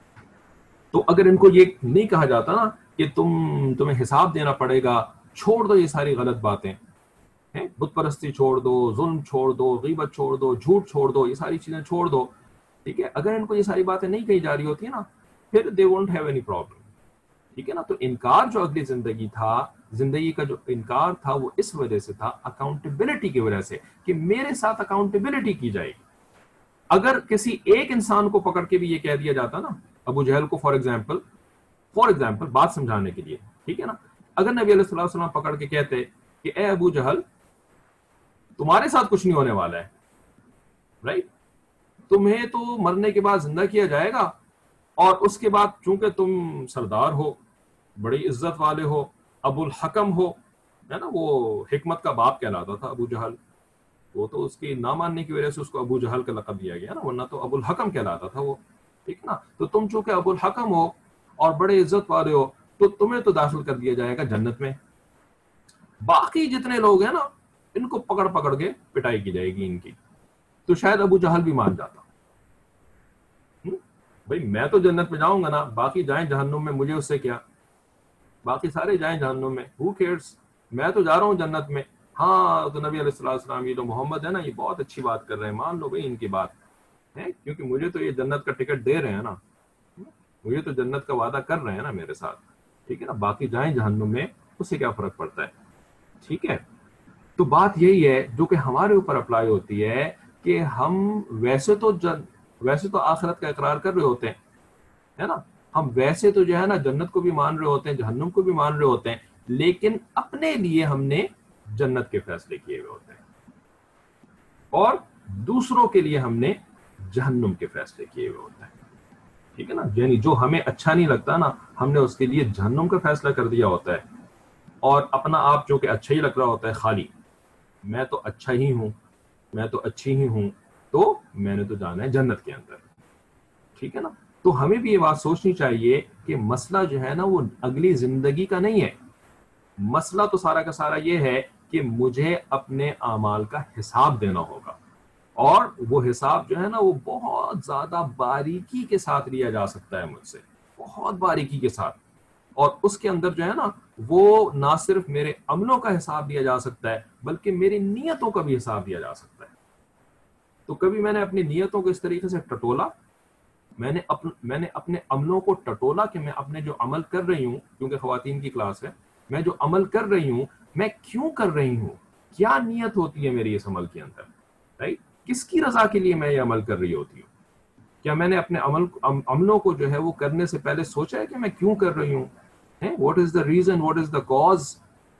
تو اگر ان کو یہ نہیں کہا جاتا نا کہ تم تمہیں حساب دینا پڑے گا، چھوڑ دو یہ ساری غلط باتیں، بت پرستی چھوڑ دو، ظلم چھوڑ دو، غیبت چھوڑ دو، جھوٹ چھوڑ دو، یہ ساری چیزیں چھوڑ دو. ٹھیک ہے، اگر ان کو یہ ساری باتیں نہیں کہی جا رہی ہوتی نا پھر they won't have any problem. ٹھیک ہے نا. تو انکار جو اگلی زندگی تھا، زندگی کا جو انکار تھا وہ اس وجہ سے تھا، اکاؤنٹیبلٹی کی وجہ سے، کہ میرے ساتھ اکاؤنٹیبلٹی کی جائے گی. اگر کسی ایک انسان کو پکڑ کے بھی یہ کہہ دیا جاتا نا، ابو جہل کو فار ایگزامپل فار ایگزامپل بات سمجھانے کے لیے، ٹھیک ہے نا، اگر نبی علیہ الصلوۃ والسلام پکڑ کے کہتے کہ اے ابو جہل تمہارے ساتھ کچھ نہیں ہونے والا ہے، رائٹ، تمہیں تو مرنے کے بعد زندہ کیا جائے گا، اور اس کے بعد چونکہ تم سردار ہو، بڑی عزت والے ہو، ابو الحکم ہو، ہے نا، وہ حکمت کا باپ کہلاتا تھا ابو جہل. وہ تو اس کی نہ ماننے کی وجہ سے اس کو ابو جہل کا لقب دیا گیا نا، ورنہ تو ابو الحکم کہلاتا تھا وہ. ٹھیک ہے نا. تو تم چونکہ ابو الحکم ہو اور بڑے عزت والے ہو تو تمہیں تو داخل کر دیا جائے گا جنت میں. باقی جتنے لوگ ہیں نا ان کو پکڑ پکڑ کے پٹائی کی جائے گی ان کی. تو شاید ابو جہل بھی مان جاتا، بھائی میں تو جنت میں جاؤں گا نا، باقی جائیں جہنم میں، مجھے اس سے کیا، باقی سارے جائیں جہنم میں، who cares، میں تو جا رہا ہوں جنت میں. ہاں تو نبی علیہ السلام یہ جو محمد ہے نا یہ بہت اچھی بات کر رہے ہیں، مان لو بھائی ان کی بات ہے، کیونکہ مجھے تو یہ جنت کا ٹکٹ دے رہے ہیں نا، مجھے تو جنت کا وعدہ کر رہے ہیں نا میرے ساتھ. ٹھیک ہے نا، باقی جائیں جہنم میں، اس سے کیا فرق پڑتا ہے. ٹھیک ہے. تو بات یہی ہے جو کہ ہمارے اوپر اپلائی ہوتی ہے کہ ہم ویسے تو جن ویسے تو آخرت کا اقرار کر رہے ہوتے ہیں، ہے نا، ہم ویسے تو جو ہے نا جنت کو بھی مان رہے ہوتے ہیں, جہنم کو بھی مان رہے ہوتے ہیں, لیکن اپنے لیے ہم نے جنت کے فیصلے کیے ہوئے ہوتے ہیں اور دوسروں کے لیے ہم نے جہنم کے فیصلے کیے ہوئے ہوتے ہیں. ٹھیک ہے نا, یعنی جو ہمیں اچھا نہیں لگتا نا, ہم نے اس کے لیے جہنم کا فیصلہ کر دیا ہوتا ہے, اور اپنا آپ جو کہ اچھا ہی لگ رہا ہوتا ہے, خالی میں تو اچھا ہی ہوں, میں تو اچھی ہی ہوں, تو میں نے تو جانا ہے جنت کے اندر. ٹھیک ہے نا, تو ہمیں بھی یہ بات سوچنی چاہیے کہ مسئلہ جو ہے نا وہ اگلی زندگی کا نہیں ہے. مسئلہ تو سارا کا سارا یہ ہے کہ مجھے اپنے اعمال کا حساب دینا ہوگا, اور وہ حساب جو ہے نا وہ بہت زیادہ باریکی کے ساتھ لیا جا سکتا ہے مجھ سے, بہت باریکی کے ساتھ. اور اس کے اندر جو ہے نا وہ نہ صرف میرے عملوں کا حساب لیا جا سکتا ہے, بلکہ میری نیتوں کا بھی حساب لیا جا سکتا ہے. تو کبھی میں نے اپنی نیتوں کو اس طریقے سے ٹٹولا, میں نے اپن, میں نے اپنے عملوں کو ٹٹولا کہ میں اپنے جو عمل کر رہی ہوں, کیونکہ خواتین کی کلاس ہے, میں جو عمل کر رہی ہوں میں کیوں کر رہی ہوں, کیا نیت ہوتی ہے میری اس عمل کے اندر, رائٹ, کس کی رضا کے لیے میں یہ عمل کر رہی ہوتی ہوں. کیا میں نے اپنے عمل عملوں کو جو ہے وہ کرنے سے پہلے سوچا ہے کہ میں کیوں کر رہی ہوں, what is the reason, what is the cause.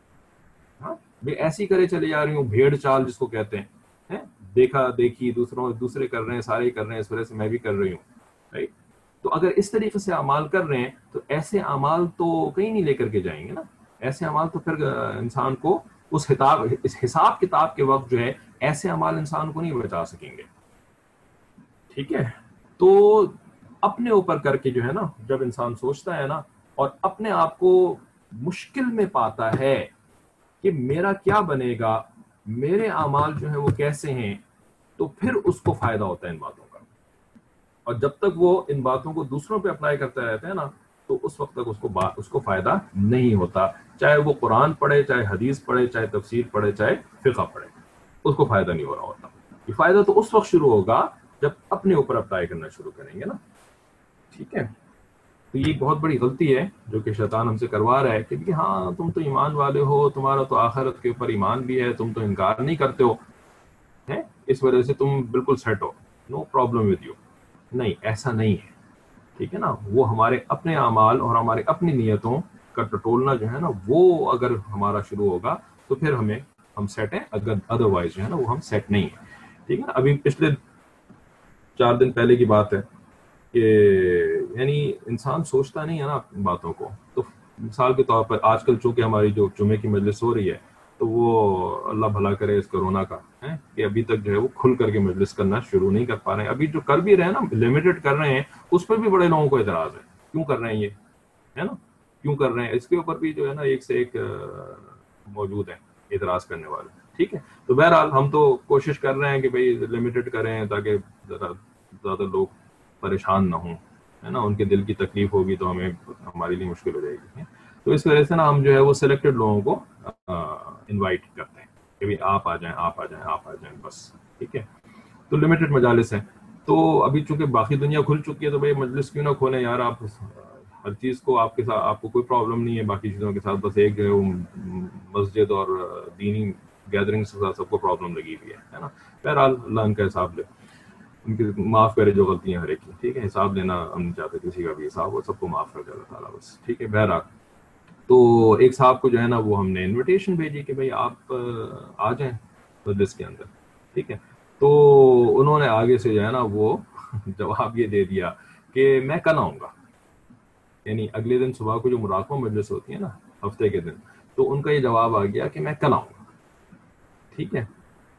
میں ایسی کرے چلے جا رہی ہوں, بھیڑ چال جس کو کہتے ہیں, دیکھا دیکھی, دوسروں دوسرے کر رہے ہیں, سارے کر رہے ہیں, اس وجہ سے میں بھی کر رہی ہوں, رائٹ. تو اگر اس طریقے سے اعمال کر رہے ہیں تو ایسے اعمال تو کہیں نہیں لے کر کے جائیں گے نا. ایسے اعمال تو پھر انسان کو اس حساب اس حساب کتاب کے وقت جو ہے ایسے اعمال انسان کو نہیں بچا سکیں گے. ٹھیک ہے, تو اپنے اوپر کر کے جو ہے نا جب انسان سوچتا ہے نا اور اپنے آپ کو مشکل میں پاتا ہے کہ میرا کیا بنے گا, میرے اعمال جو ہیں وہ کیسے ہیں, تو پھر اس کو فائدہ ہوتا ہے ان باتوں کا. اور جب تک وہ ان باتوں کو دوسروں پہ اپلائی کرتا رہتا ہے نا تو اس وقت تک اس کو با... اس کو فائدہ نہیں ہوتا, چاہے وہ قرآن پڑھے, چاہے حدیث پڑھے, چاہے تفسیر پڑھے, چاہے فقہ پڑھے, اس کو فائدہ نہیں ہو رہا ہوتا. یہ فائدہ تو اس وقت شروع ہوگا جب اپنے اوپر اپلائی کرنا شروع کریں گے نا. ٹھیک ہے, تو یہ بہت بڑی غلطی ہے جو کہ شیطان ہم سے کروا رہا ہے کہ ہاں تم تو ایمان والے ہو, تمہارا تو آخرت کے اوپر ایمان بھی ہے, تم تو انکار نہیں کرتے ہو, ہے اس وجہ سے تم بالکل سیٹ ہو, نو پرابلم ود یو. نہیں, ایسا نہیں ہے. ٹھیک ہے نا, وہ ہمارے اپنے اعمال اور ہمارے اپنی نیتوں کا ٹٹولنا جو ہے نا وہ اگر ہمارا شروع ہوگا تو پھر ہمیں ہم سیٹ ہیں, اگر ادروائز جو ہے نا وہ ہم سیٹ نہیں ہیں. ٹھیک ہے نا, ابھی پچھلے چار دن پہلے کی بات ہے کہ یعنی انسان سوچتا نہیں ہے نا باتوں کو. تو مثال کے طور پر آج کل چونکہ ہماری جو جمعے کی مجلس ہو رہی ہے تو وہ اللہ بھلا کرے اس کرونا کا ہے کہ ابھی تک جو ہے وہ کھل کر کے مجلس کرنا شروع نہیں کر پا رہے ہیں. ابھی جو کر بھی رہے ہیں نا لمیٹڈ کر رہے ہیں, اس پر بھی بڑے لوگوں کو اعتراض ہے, کیوں کر رہے ہیں یہ, ہے نا, کیوں کر رہے ہیں. اس کے اوپر بھی جو ہے نا ایک سے ایک موجود ہیں اعتراض کرنے والے. ٹھیک ہے, تو بہرحال ہم تو کوشش کر رہے ہیں کہ بھئی لمیٹڈ کریں تاکہ ذرا زیادہ لوگ پریشان نہ ہوں, ہے نا, ان کے دل کی تکلیف ہوگی تو ہمیں ہمارے لیے مشکل ہو جائے گی. تو اس وجہ سے نا ہم جو ہے وہ سلیکٹڈ لوگوں کو انوائٹ کرتے ہیں کہ بھئی آپ آ جائیں, آپ آ جائیں, آپ آ جائیں بس. ٹھیک ہے, تو لمیٹڈ مجالس ہیں. تو ابھی چونکہ باقی دنیا کھل چکی ہے تو بھئی مجلس کیوں نہ کھولیں یار, آپ ہر چیز کو آپ کے ساتھ آپ کو کوئی پرابلم نہیں ہے باقی چیزوں کے ساتھ, بس ایک جو ہے وہ مسجد اور دینی گیدرنگ کے ساتھ سب کو پرابلم لگی ہوئی ہے نا. بہرحال اللہ ان کا حساب لے, ان کی معاف کرے جو غلطیاں ہر ایک کی. ٹھیک ہے, حساب لینا ہم نہیں چاہتے کسی کا بھی حساب ہو, سب کو معاف کر دے اللہ تعالیٰ بس. ٹھیک ہے, بہرحال تو ایک صاحب کو جو ہے نا وہ ہم نے انویٹیشن بھیجی کہ بھئی آپ آ جائیں مجلس کے اندر. ٹھیک ہے, تو انہوں نے آگے سے جو ہے نا وہ جواب یہ دے دیا کہ میں کل آؤں گا. یعنی اگلے دن صبح کو جو مراقبہ مجلس ہوتی ہے نا ہفتے کے دن, تو ان کا یہ جواب آ گیا کہ میں کل آؤں گا. ٹھیک ہے,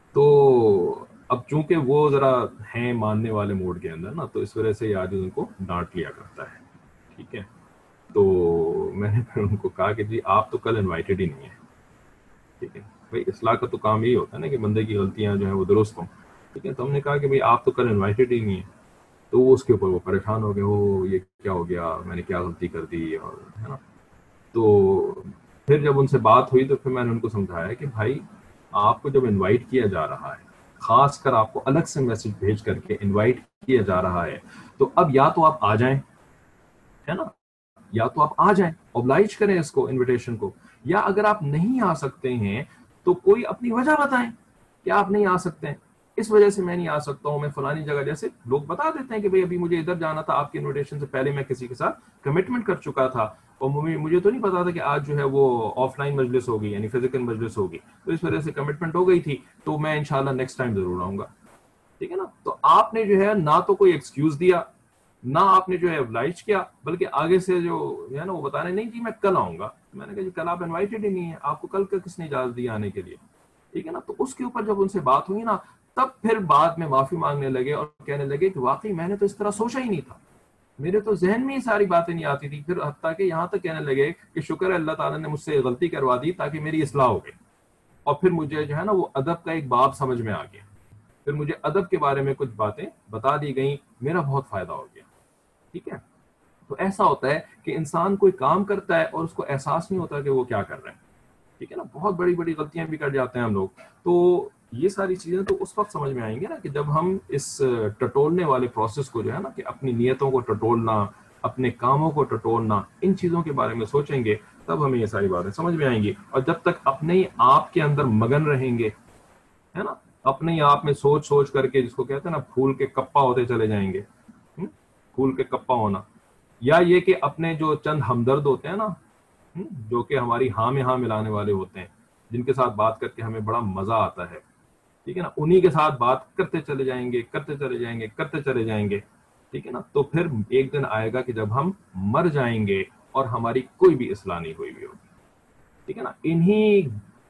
تو اب چونکہ وہ ذرا ہیں ماننے والے موڈ کے اندر نا, تو اس وجہ سے یہ آج ان کو ڈانٹ لیا کرتا ہے. ٹھیک ہے, تو میں نے پھر ان کو کہا کہ جی آپ تو کل انوائٹڈ ہی نہیں ہیں. ٹھیک ہے بھائی, اصلاح کا تو کام یہی ہوتا ہے نا کہ بندے کی غلطیاں جو ہیں وہ درست ہوں. ٹھیک ہے, تو ہم نے کہا کہ بھائی آپ تو کل انوائٹڈ ہی نہیں ہیں. تو وہ اس کے اوپر وہ پریشان ہو گئے, وہ یہ کیا ہو گیا, میں نے کیا غلطی کر دی, اور ہے نا. تو پھر جب ان سے بات ہوئی تو پھر میں نے ان کو سمجھایا کہ بھائی آپ کو جب انوائٹ کیا جا رہا ہے, خاص کر آپ کو الگ سے میسج بھیج کر کے انوائٹ کیا جا رہا ہے, تو اب یا تو آپ آ جائیں, ہے نا, یا تو آپ آ جائیں, اوبلائج کریں اس کو انویٹیشن کو, یا اگر آپ نہیں آ سکتے ہیں تو کوئی اپنی وجہ بتائیں کہ آپ نہیں آ سکتے ہیں. اس وجہ سے میں نہیں آ سکتا ہوں، میں فلانی جگہ، جیسے لوگ بتا دیتے ہیں کہ بھئی ابھی مجھے ادھر جانا تھا، آپ کے انویٹیشن سے پہلے میں کسی کے ساتھ کمٹمنٹ کر چکا تھا، اور مجھے تو نہیں پتا تھا کہ آج جو ہے وہ آف لائن مجلس ہوگی، یعنی فزیکل مجلس ہوگی، تو اس وجہ سے کمٹمنٹ ہو گئی تھی، تو میں انشاءاللہ نیکسٹ ٹائم ضرور آؤں گا. ٹھیک ہے نا. تو آپ نے جو ہے نہ تو کوئی ایکسکیوز دیا، نہ آپ نے جو ہے ابلائج کیا، بلکہ آگے سے جو ہے نا وہ بتا رہے نہیں جی میں کل آؤں گا. میں نے کہا جی کل آپ انوائٹڈ ہی نہیں ہے، آپ کو کل کا کس نے اجازت دی آنے کے لیے؟ ٹھیک ہے نا. تو اس کے اوپر جب ان سے بات ہوئی نا، تب پھر بعد میں معافی مانگنے لگے اور کہنے لگے کہ واقعی میں نے تو اس طرح سوچا ہی نہیں تھا، میرے تو ذہن میں ہی ساری باتیں نہیں آتی تھی. پھر حتیٰ کہ یہاں تک کہنے لگے کہ شکر ہے اللہ تعالیٰ نے مجھ سے غلطی کروا دی تاکہ میری اصلاح ہو گئی، اور پھر مجھے جو ہے نا وہ ادب کا ایک باب سمجھ میں آ گیا، پھر مجھے ادب کے بارے میں کچھ باتیں بتا دی گئیں، میرا بہت فائدہ ہو گیا. ٹھیک ہے. تو ایسا ہوتا ہے کہ انسان کوئی کام کرتا ہے اور اس کو احساس نہیں ہوتا کہ وہ کیا کر رہے ہیں. ٹھیک ہے نا. بہت بڑی بڑی غلطیاں بھی کر جاتے ہیں ہم لوگ. تو یہ ساری چیزیں تو اس وقت سمجھ میں آئیں گے نا کہ جب ہم اس ٹٹولنے والے پروسیس کو جو ہے نا کہ اپنی نیتوں کو ٹٹولنا، اپنے کاموں کو ٹٹولنا، ان چیزوں کے بارے میں سوچیں گے، تب ہمیں یہ ساری باتیں سمجھ میں آئیں گی. اور جب تک اپنے ہی آپ کے اندر مگن رہیں گے، ہے نا، اپنے ہی آپ میں سوچ سوچ کر کے، جس کو کہتے ہیں نا پھول کے کپا ہوتے چلے جائیں گے، پھول کے کپا ہونا، یا یہ کہ اپنے جو چند ہمدرد ہوتے ہیں نا، جو کہ ہماری ہاں میں ہاں ملانے والے ہوتے ہیں، جن کے ساتھ بات کر کے ہمیں بڑا مزہ آتا ہے، ٹھیک ہے نا، انہی کے ساتھ بات کرتے چلے جائیں گے کرتے چلے جائیں گے کرتے چلے جائیں گے. ٹھیک ہے نا. تو پھر ایک دن آئے گا کہ جب ہم مر جائیں گے اور ہماری کوئی بھی اصلاح نہیں ہوئی بھی ہوگی. ٹھیک ہے نا. انہی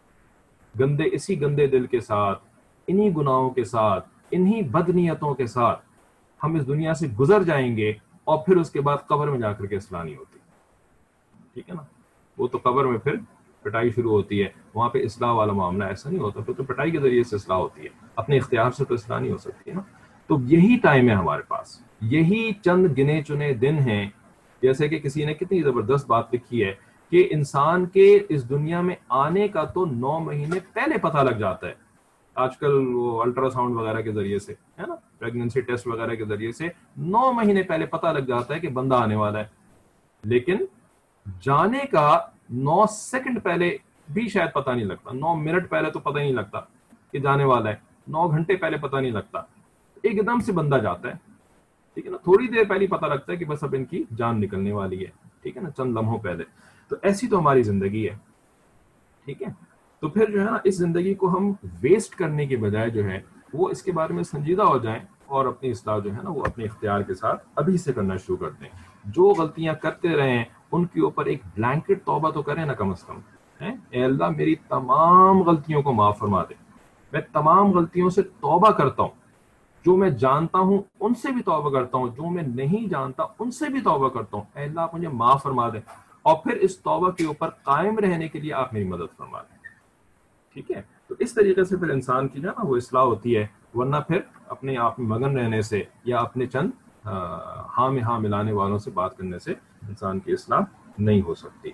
گندے اسی گندے دل کے ساتھ، انہی گناہوں کے ساتھ، انہی بدنیتوں کے ساتھ ہم اس دنیا سے گزر جائیں گے، اور پھر اس کے بعد قبر میں جا کر کے اصلاح نہیں ہوتی. ٹھیک ہے نا. وہ تو قبر میں پھر پٹائی شروع ہوتی ہے، وہاں پہ اصلاح والا معاملہ ایسا نہیں ہوتا، پھر تو پٹائی کے ذریعے سے اصلاح ہوتی ہے، اپنے اختیار سے تو اصلاح نہیں ہو سکتی ہے نا. تو یہی ٹائم ہے ہمارے پاس، یہی چند گنے چنے دن ہیں. جیسے کہ کسی نے کتنی زبردست بات لکھی ہے کہ انسان کے اس دنیا میں آنے کا تو نو مہینے پہلے پتہ لگ جاتا ہے. آج کل وہ الٹرا ساؤنڈ وغیرہ کے ذریعے سے، ہے نا، پریگننسی ٹیسٹ وغیرہ کے ذریعے سے نو مہینے پہلے پتہ لگ جاتا ہے کہ بندہ آنے والا ہے. لیکن جانے کا نو سیکنڈ پہلے بھی شاید پتہ نہیں لگتا، نو منٹ پہلے تو پتہ نہیں لگتا کہ جانے والا ہے، نو گھنٹے پہلے پتہ نہیں لگتا، ایک دم سے بندہ جاتا ہے. ٹھیک ہے نا. تھوڑی دیر پہلے پتہ لگتا ہے کہ بس اب ان کی جان نکلنے والی ہے. ٹھیک ہے نا. چند لمحوں پہلے. تو ایسی تو ہماری زندگی ہے. ٹھیک ہے. تو پھر جو ہے نا اس زندگی کو ہم ویسٹ کرنے کے بجائے جو ہے وہ اس کے بارے میں سنجیدہ ہو جائیں، اور اپنی اصلاح جو ہے نا وہ اپنے اختیار کے ساتھ ابھی سے کرنا شروع کر دیں. جو غلطیاں کرتے رہیں ان کے اوپر ایک بلینکٹ توبہ تو کریں نا کم از کم. اے اللہ میری تمام غلطیوں کو معاف فرما دے، میں تمام غلطیوں سے توبہ کرتا ہوں، جو میں جانتا ہوں ان سے بھی توبہ کرتا ہوں، جو میں نہیں جانتا ان سے بھی توبہ کرتا ہوں. اے اللہ آپ مجھے معاف فرما دیں، اور پھر اس توبہ کے اوپر قائم رہنے کے لیے آپ میری مدد فرما دیں. ٹھیک ہے. تو اس طریقے سے پھر انسان کی جو ہے نا وہ اصلاح ہوتی ہے، ورنہ پھر اپنے آپ میں مگن رہنے سے یا اپنے چند ہاں میں ہاں ملانے والوں سے بات کرنے سے انسان کی اصلاح نہیں ہو سکتی.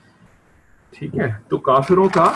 ٹھیک ہے. تو کافروں کا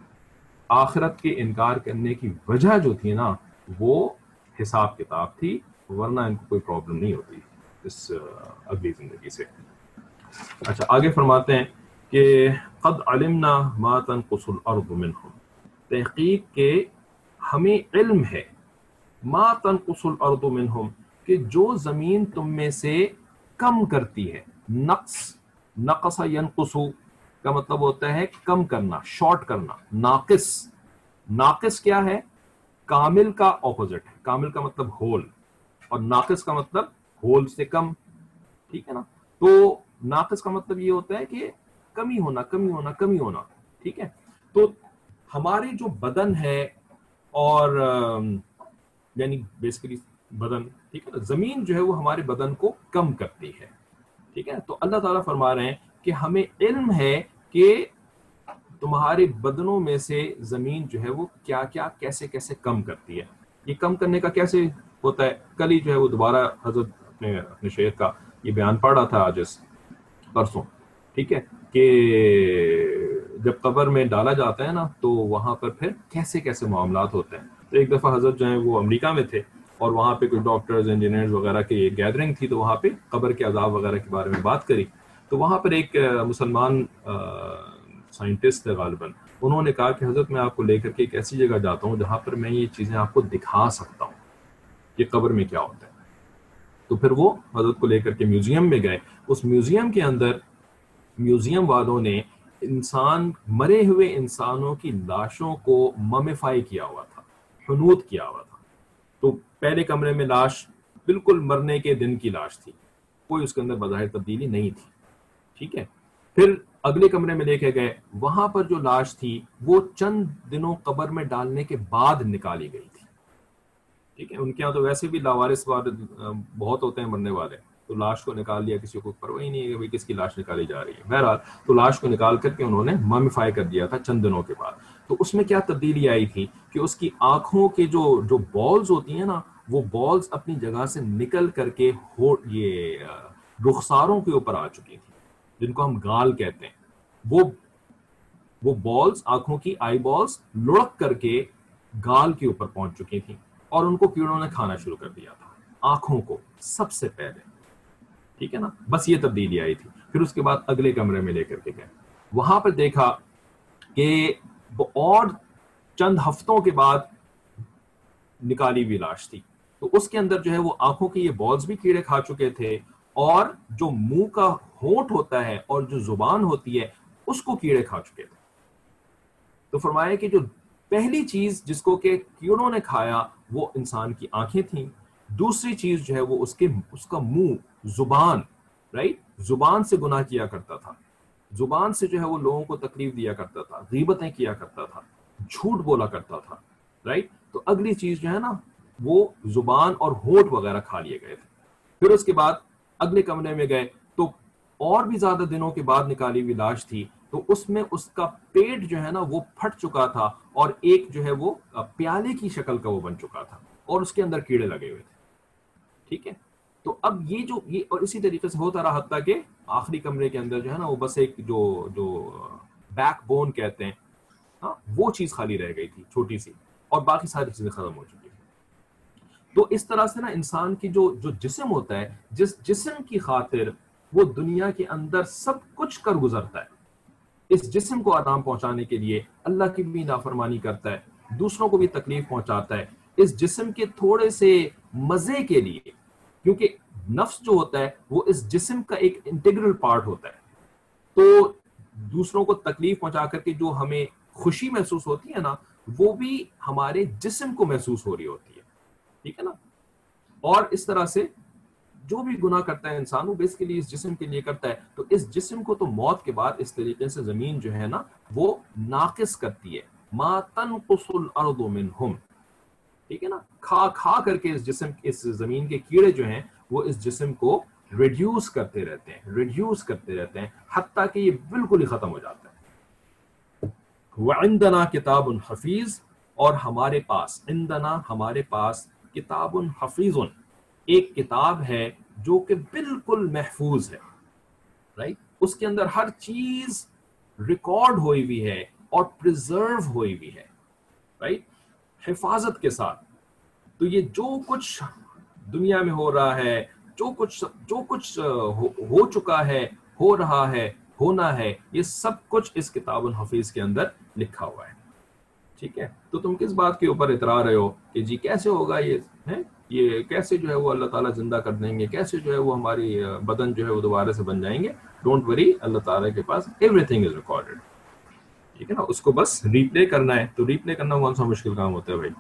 آخرت کے انکار کرنے کی وجہ جو تھی نا وہ حساب کتاب تھی، ورنہ ان کو کوئی پرابلم نہیں ہوتی اس اگلی زندگی سے. اچھا آگے فرماتے ہیں کہ قد علمنا ما تنقص الارض منهم، تحقیق کے ہمیں علم ہے، ما تنقص الارض منهم، کہ جو زمین تم میں سے کم کرتی ہے. نقص، نقص ینقص کا مطلب ہوتا ہے کم کرنا، شارٹ کرنا. ناقص، ناقص کیا ہے؟ کامل کا اپوزٹ ہے. کامل کا مطلب ہول، اور ناقص کا مطلب ہول سے کم. ٹھیک ہے نا. تو ناقص کا مطلب یہ ہوتا ہے کہ کمی ہونا کمی ہونا کمی ہونا. ٹھیک ہے. تو ہماری جو بدن ہے، اور یعنی بیسیکلی بدن، ٹھیک ہے نا، زمین جو ہے وہ ہمارے بدن کو کم کرتی ہے. ٹھیک ہے. تو اللہ تعالیٰ فرما رہے ہیں کہ ہمیں علم ہے کہ تمہارے بدنوں میں سے زمین جو ہے وہ کیا کیا کیسے کیسے کم کرتی ہے. یہ کم کرنے کا کیسے ہوتا ہے؟ کل ہی جو ہے وہ دوبارہ حضرت اپنے اپنے شیخ کا یہ بیان پڑھ رہا تھا آج پرسوں. ٹھیک ہے. کہ جب قبر میں ڈالا جاتا ہے نا تو وہاں پر پھر کیسے کیسے معاملات ہوتے ہیں. تو ایک دفعہ حضرت جو ہیں وہ امریکہ میں تھے، اور وہاں پہ کچھ ڈاکٹرز انجینئرز وغیرہ کی ایک گیدرنگ تھی، تو وہاں پہ قبر کے عذاب وغیرہ کے بارے میں بات کری. تو وہاں پر ایک مسلمان سائنٹسٹ ہے غالباً، انہوں نے کہا کہ حضرت میں آپ کو لے کر کے ایک ایسی جگہ جاتا ہوں جہاں پر میں یہ چیزیں آپ کو دکھا سکتا ہوں کہ قبر میں کیا ہوتا ہے. تو پھر وہ حضرت کو لے کر کے میوزیم میں گئے. اس میوزیم کے اندر میوزیم والوں نے انسان مرے ہوئے انسانوں کی لاشوں کو ممیفائی کیا ہوا تھا، حنوط کیا ہوا تھا. تو پہلے کمرے میں لاش بالکل مرنے کے دن کی لاش تھی، کوئی اس کے اندر بظاہر تبدیلی نہیں تھی. ٹھیک ہے. پھر اگلے کمرے میں لے کے گئے، وہاں پر جو لاش تھی وہ چند دنوں قبر میں ڈالنے کے بعد نکالی گئی تھی. ٹھیک ہے. ان کے یہاں تو ویسے بھی لاوارث بہت ہوتے ہیں مرنے والے، تو لاش کو نکال لیا، کسی کو پرواہ ہی نہیں ہے کہ کس کی لاش نکالی جا رہی ہے. بہرحال تو لاش کو نکال کر کے انہوں نے ممیفائی کر دیا تھا چند دنوں کے بعد. تو اس میں کیا تبدیلی آئی تھی کہ اس کی آنکھوں کے جو جو بالز ہوتی ہیں نا، وہ بالز اپنی جگہ سے نکل کر کے یہ رخساروں کے اوپر آ چکی تھی، جن کو ہم گال کہتے ہیں. وہ وہ بالز، آنکھوں کی آئی بالز لڑک کر کے گال کے اوپر پہنچ چکی تھیں، اور ان کو کیڑوں نے کھانا شروع کر دیا تھا، آنکھوں کو سب سے پہلے. ٹھیک ہے نا. بس یہ تبدیلی آئی تھی. پھر اس کے بعد اگلے کمرے میں لے کر کے گئے، وہاں پر دیکھا کہ وہ اور چند ہفتوں کے بعد نکالی ہوئی لاش تھی. تو اس کے اندر جو ہے وہ آنکھوں کے یہ بالز بھی کیڑے کھا چکے تھے، اور جو منہ کا ہونٹ ہوتا ہے اور جو زبان ہوتی ہے اس کو کیڑے کھا چکے تھے. تو فرمایا کہ جو پہلی چیز جس کو کہ کیڑوں نے کھایا وہ انسان کی آنکھیں تھیں. دوسری چیز جو ہے وہ اس کے اس کا منہ، زبان، رائٹ. زبان سے گناہ کیا کرتا تھا، زبان سے جو ہے وہ لوگوں کو تکلیف دیا کرتا تھا، غیبتیں کیا کرتا تھا، جھوٹ بولا کرتا تھا، رائٹ. تو اگلی چیز جو ہے نا وہ زبان اور ہونٹ وغیرہ کھا لیے گئے تھے. پھر اس کے بعد اگلے کمرے میں گئے تو اور بھی زیادہ دنوں کے بعد نکالی ہوئی لاش تھی. تو اس میں اس کا پیٹ جو ہے نا وہ پھٹ چکا تھا، اور ایک جو ہے وہ پیالے کی شکل کا وہ بن چکا تھا، اور اس کے اندر کیڑے لگے ہوئے تھے. ٹھیک ہے. تو اب یہ جو یہ اور اسی طریقے سے ہوتا رہا حتیٰ کہ آخری کمرے کے اندر جو ہے نا وہ بس ایک جو جو بیک بون کہتے ہیں، ہاں، وہ چیز خالی رہ گئی تھی چھوٹی سی، اور باقی ساری چیزیں ختم ہو چکی تھی. تو اس طرح سے نا انسان کی جو جو جسم ہوتا ہے، جس جسم کی خاطر وہ دنیا کے اندر سب کچھ کر گزرتا ہے، اس جسم کو آرام پہنچانے کے لیے اللہ کی بھی نافرمانی کرتا ہے، دوسروں کو بھی تکلیف پہنچاتا ہے، اس جسم کے تھوڑے سے مزے کے لیے. کیونکہ نفس جو ہوتا ہے وہ اس جسم کا ایک انٹیگرل پارٹ ہوتا ہے. تو دوسروں کو تکلیف پہنچا کر کے جو ہمیں خوشی محسوس ہوتی ہے نا، وہ بھی ہمارے جسم کو محسوس ہو رہی ہوتی ہے. ٹھیک ہے نا. اور اس طرح سے جو بھی گناہ کرتا ہے انسان وہ بیسیکلی اس جسم کے لیے کرتا ہے. تو اس جسم کو تو موت کے بعد اس طریقے سے زمین جو ہے نا وہ ناقص کرتی ہے. ما تنقص الارض منہم. ٹھیک ہے نا. کھا کھا کر کے اس جسم اس زمین کے کیڑے جو ہیں وہ اس جسم کو ریڈیوس کرتے رہتے ہیں ریڈیوس کرتے رہتے ہیں حتیٰ کہ یہ بالکل ہی ختم ہو جاتا ہے. وعندنا کتاب حفیظ، اور ہمارے پاس، عندنا ہمارے پاس، کتاب حفیظ، ایک کتاب ہے جو کہ بالکل محفوظ ہے، رائٹ. اس کے اندر ہر چیز ریکارڈ ہوئی ہوئی ہے اور پریزرو ہوئی ہوئی ہے، رائٹ، حفاظت کے ساتھ. تو یہ جو کچھ دنیا میں ہو رہا ہے، جو کچھ جو کچھ ہو چکا ہے، ہو رہا ہے، ہونا ہے، یہ سب کچھ اس کتاب الحفیظ کے اندر لکھا ہوا ہے. ٹھیک ہے. تو تم کس بات کے اوپر اترا رہے ہو کہ جی کیسے ہوگا یہ ہے، یہ کیسے جو ہے وہ اللہ تعالیٰ زندہ کر دیں گے، کیسے جو ہے وہ ہماری بدن جو ہے وہ دوبارہ سے بن جائیں گے. ڈونٹ وری، اللہ تعالیٰ کے پاس ایوری تھنگ از ریکارڈیڈ. ٹھیک ہے نا. اس کو بس ریپلے کرنا ہے. تو ریپلے کرنا کون سا مشکل کام ہوتا ہے بھائی.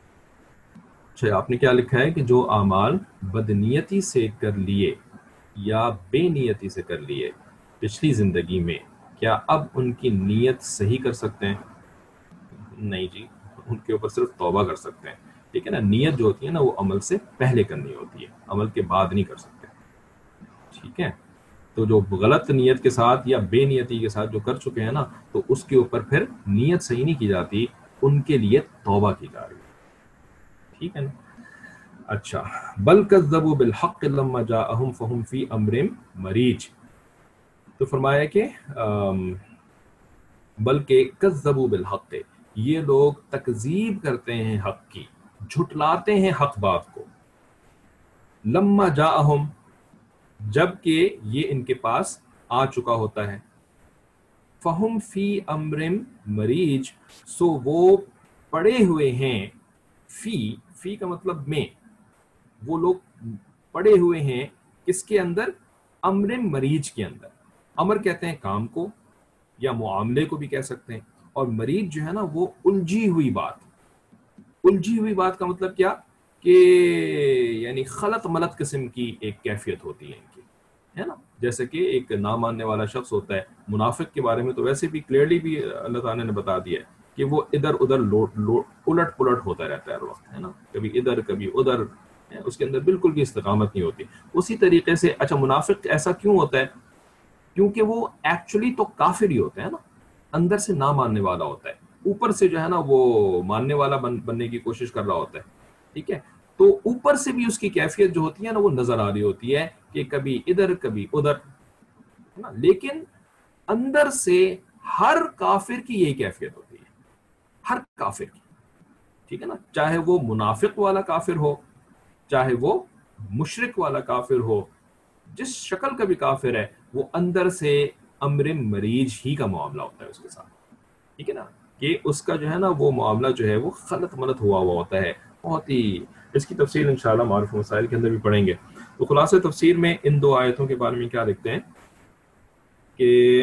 اچھا، آپ نے کیا لکھا ہے کہ جو اعمال بدنیتی سے کر لیے یا بے نیتی سے کر لیے پچھلی زندگی میں، کیا اب ان کی نیت صحیح کر سکتے ہیں؟ نہیں جی، ان کے اوپر صرف توبہ کر سکتے ہیں. ٹھیک ہے نا. نیت جو ہوتی ہے نا وہ عمل سے پہلے کرنی ہوتی ہے، عمل کے بعد نہیں کر سکتے. ٹھیک ہے. تو جو غلط نیت کے ساتھ یا بے نیتی کے ساتھ جو کر چکے ہیں نا، تو اس کے اوپر پھر نیت صحیح نہیں کی جاتی، ان کے لیے توبہ کی جا رہی ہے. ٹھیک ہے نا. اچھا، بل کذبوا بالحق لما جاءہم فہم فی امر مریج. تو فرمایا کہ بلکہ کذبوا بالحق، یہ لوگ تکذیب کرتے ہیں حق کی، جھٹلاتے ہیں حق بات کو. لما جاءہم، جب کہ یہ ان کے پاس آ چکا ہوتا ہے. فہم فی امر مریج، سو وہ پڑے ہوئے ہیں، فی فی کا مطلب میں، وہ لوگ پڑے ہوئے ہیں کس کے اندر؟ امر مریج کے اندر. امر کہتے ہیں کام کو یا معاملے کو بھی کہہ سکتے ہیں، اور مریج جو ہے نا وہ الجھی ہوئی بات. الجھی ہوئی بات کا مطلب کیا کہ یعنی خلط ملط قسم کی ایک کیفیت ہوتی ہے ان کی، ہے نا. جیسے کہ ایک نہ ماننے والا شخص ہوتا ہے، منافق کے بارے میں تو ویسے بھی کلیئرلی بھی اللہ تعالیٰ نے بتا دیا ہے کہ وہ ادھر ادھر لوٹ لوٹ الٹ پلٹ ہوتا رہتا ہے ہر وقت، ہے نا، کبھی ادھر کبھی ادھر، اس کے اندر بالکل بھی استقامت نہیں ہوتی. اسی طریقے سے اچھا منافق ایسا کیوں ہوتا ہے؟ کیونکہ وہ ایکچولی تو کافر ہی ہوتا ہے نا، اندر سے نہ ماننے والا ہوتا ہے، اوپر سے جو ہے نا وہ ماننے والا بن, بننے کی کوشش کر رہا ہوتا ہے. ٹھیک ہے، تو اوپر سے بھی اس کی کیفیت جو ہوتی ہے نا وہ نظر آ رہی ہوتی ہے کہ کبھی ادھر کبھی ادھر، ہے نا. لیکن اندر سے ہر کافر کی یہی کیفیت ہوتی ہے، ہر کافر کی. ٹھیک ہے نا، چاہے وہ منافق والا کافر ہو، چاہے وہ مشرک والا کافر ہو، جس شکل کا بھی کافر ہے، وہ اندر سے امر مریج ہی کا معاملہ ہوتا ہے اس کے ساتھ. ٹھیک ہے نا، کہ اس کا جو ہے نا وہ معاملہ جو ہے وہ خلط ملط ہوا ہوا ہوتا ہے. بہت ہی اس کی تفصیل انشاءاللہ معروف مسائل کے اندر بھی پڑھیں گے. تو خلاصہ تفسیر میں ان دو آیتوں کے بارے میں کیا لکھتے ہیں کہ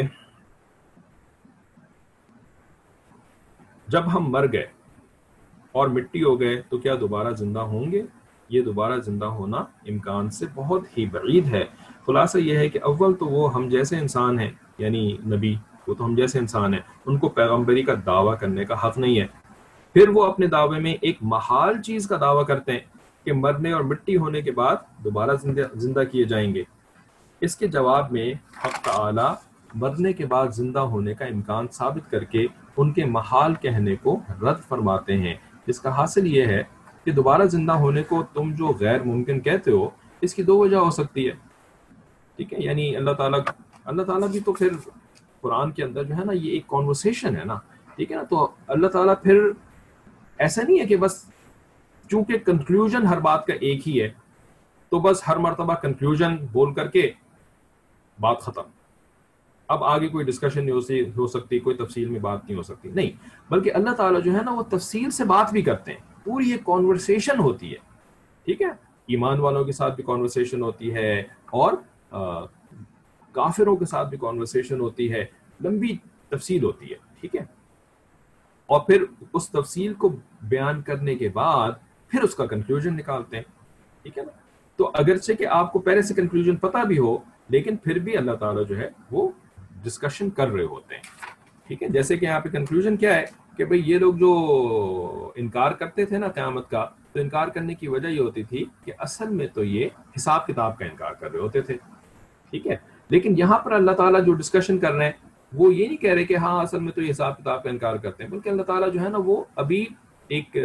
جب ہم مر گئے اور مٹی ہو گئے تو کیا دوبارہ زندہ ہوں گے؟ یہ دوبارہ زندہ ہونا امکان سے بہت ہی بعید ہے. خلاصہ یہ ہے کہ اول تو وہ ہم جیسے انسان ہیں، یعنی نبی وہ تو ہم جیسے انسان ہیں، ان کو پیغمبری کا دعویٰ کرنے کا حق نہیں ہے. پھر وہ اپنے دعوے میں ایک محال چیز کا دعویٰ کرتے ہیں کہ مرنے اور مٹی ہونے کے بعد دوبارہ زندہ زندہ کیے جائیں گے. اس کے جواب میں حق تعالی مرنے کے بعد زندہ ہونے کا امکان ثابت کر کے ان کے محال کہنے کو رد فرماتے ہیں، جس کا حاصل یہ ہے کہ دوبارہ زندہ ہونے کو تم جو غیر ممکن کہتے ہو، اس کی دو وجہ ہو سکتی ہے. ٹھیک ہے، یعنی اللہ تعالیٰ اللہ تعالیٰ بھی تو پھر قرآن کے اندر جو ہے نا یہ ایک کانورسیشن ہے نا. ٹھیک ہے نا، تو اللہ تعالیٰ پھر ایسا نہیں ہے کہ بس چونکہ کنکلوژن ہر بات کا ایک ہی ہے تو بس ہر مرتبہ کنکلوژن بول کر کے بات ختم، اب آگے کوئی ڈسکشن نہیں ہو سکتی، کوئی تفصیل میں بات نہیں ہو سکتی. نہیں، بلکہ اللہ تعالیٰ جو ہے نا وہ تفصیل سے بات بھی کرتے ہیں، پوری ایک کانورسیشن ہوتی ہے. ٹھیک ہے، ایمان والوں کے ساتھ بھی کانورسیشن ہوتی ہے اور کافروں کے ساتھ بھی کانورسیشن ہوتی ہے، لمبی تفصیل ہوتی ہے. ٹھیک ہے، اور پھر اس تفصیل کو بیان کرنے کے بعد پھر اس کا کنکلوژن نکالتے ہیں. ٹھیک ہے نا، تو اگرچہ کہ آپ کو پہلے سے کنکلوژن پتہ بھی ہو، لیکن پھر بھی اللہ تعالیٰ جو ہے وہ ڈسکشن کر رہے ہوتے ہیں. ٹھیک ہے، جیسے کہ یہاں پہ کنکلوژن کیا ہے کہ بھئی یہ لوگ جو انکار کرتے تھے نا قیامت کا، تو انکار کرنے کی وجہ یہ ہوتی تھی کہ اصل میں تو یہ حساب کتاب کا انکار کر رہے ہوتے تھے. ٹھیک ہے، لیکن یہاں پر اللہ تعالیٰ جو ڈسکشن کر رہے ہیں وہ یہ نہیں کہہ رہے کہ ہاں اصل میں تو یہ حساب کتاب کا انکار کرتے ہیں، بلکہ اللہ تعالیٰ جو ہے نا وہ ابھی ایک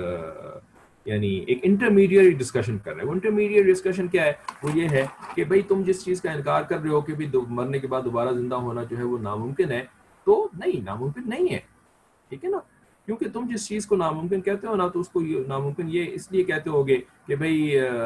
یعنی ایک انٹرمیڈیٹ ڈسکشن کر رہے ہیں. وہ انٹرمیڈیٹ ڈسکشن کیا ہے؟ وہ یہ ہے کہ بھئی تم جس چیز کا انکار کر رہے ہو کہ بھی مرنے کے بعد دوبارہ زندہ ہونا جو ہے وہ ناممکن ہے، تو نہیں، ناممکن نہیں ہے. ٹھیک ہے نا، کیونکہ تم جس چیز کو ناممکن کہتے ہو نا تو اس کو ناممکن یہ اس لیے کہتے ہوگے کہ بھئی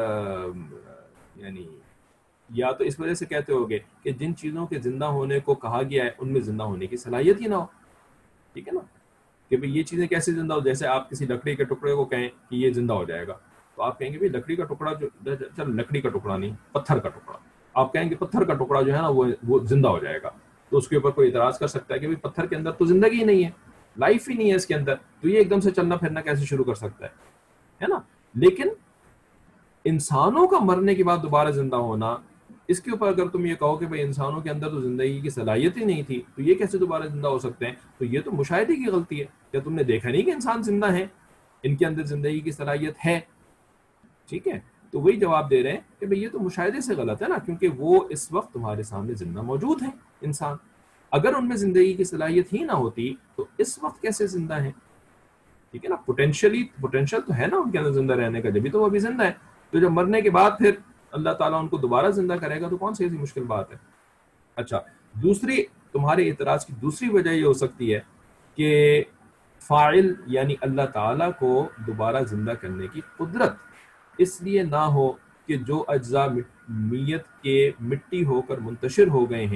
یعنی یا تو اس وجہ سے کہتے ہوگے کہ جن چیزوں کے زندہ ہونے کو کہا گیا ہے ان میں زندہ ہونے کی صلاحیت ہی نہ ہو. ٹھیک ہے نا، کہ بھئی یہ چیزیں کیسے زندہ ہو؟ جیسے آپ کسی لکڑی کے ٹکڑے کو کہیں کہ یہ زندہ ہو جائے گا، تو آپ کہیں گے بھئی لکڑی کا ٹکڑا جو چل لکڑی کا ٹکڑا نہیں، پتھر کا ٹکڑا، آپ کہیں گے پتھر کا ٹکڑا جو ہے نا وہ وہ زندہ ہو جائے گا. تو اس کے اوپر کوئی اعتراض کر سکتا ہے کہ بھئی پتھر کے اندر تو زندگی ہی نہیں ہے، لائف ہی نہیں ہے اس کے اندر، تو یہ ایک دم سے چلنا پھرنا کیسے شروع کر سکتا ہے ہے نا. لیکن انسانوں کا مرنے کے بعد دوبارہ زندہ ہونا، اس کے اوپر اگر تم یہ کہو کہ بھئی انسانوں کے اندر تو زندگی کی صلاحیت ہی نہیں تھی تو یہ کیسے دوبارہ زندہ ہو سکتے ہیں، تو یہ تو مشاہدے کی غلطی ہے. کیا تم نے دیکھا نہیں کہ انسان زندہ ہیں، ان کے اندر زندگی کی صلاحیت ہے؟ ٹھیک ہے، تو وہی جواب دے رہے ہیں کہ بھئی یہ تو مشاہدے سے غلط ہے نا، کیونکہ وہ اس وقت تمہارے سامنے زندہ موجود ہیں انسان. اگر ان میں زندگی کی صلاحیت ہی نہ ہوتی تو اس وقت کیسے زندہ ہیں؟ ٹھیک ہے نا، پوٹینشلی پوٹینشل تو ہے نا ان کے اندر زندہ رہنے کا، جبھی تو وہ ابھی زندہ ہے. تو جب مرنے کے بعد پھر اللہ تعالیٰ ان کو دوبارہ زندہ کرے گا تو کون سی ایسی مشکل بات ہے؟ اچھا، دوسری تمہارے اعتراض کی دوسری وجہ یہ ہو سکتی ہے کہ فاعل یعنی اللہ تعالیٰ کو دوبارہ زندہ کرنے کی قدرت اس لیے نہ ہو کہ جو اجزاء میت کے مٹی ہو کر منتشر ہو گئے ہیں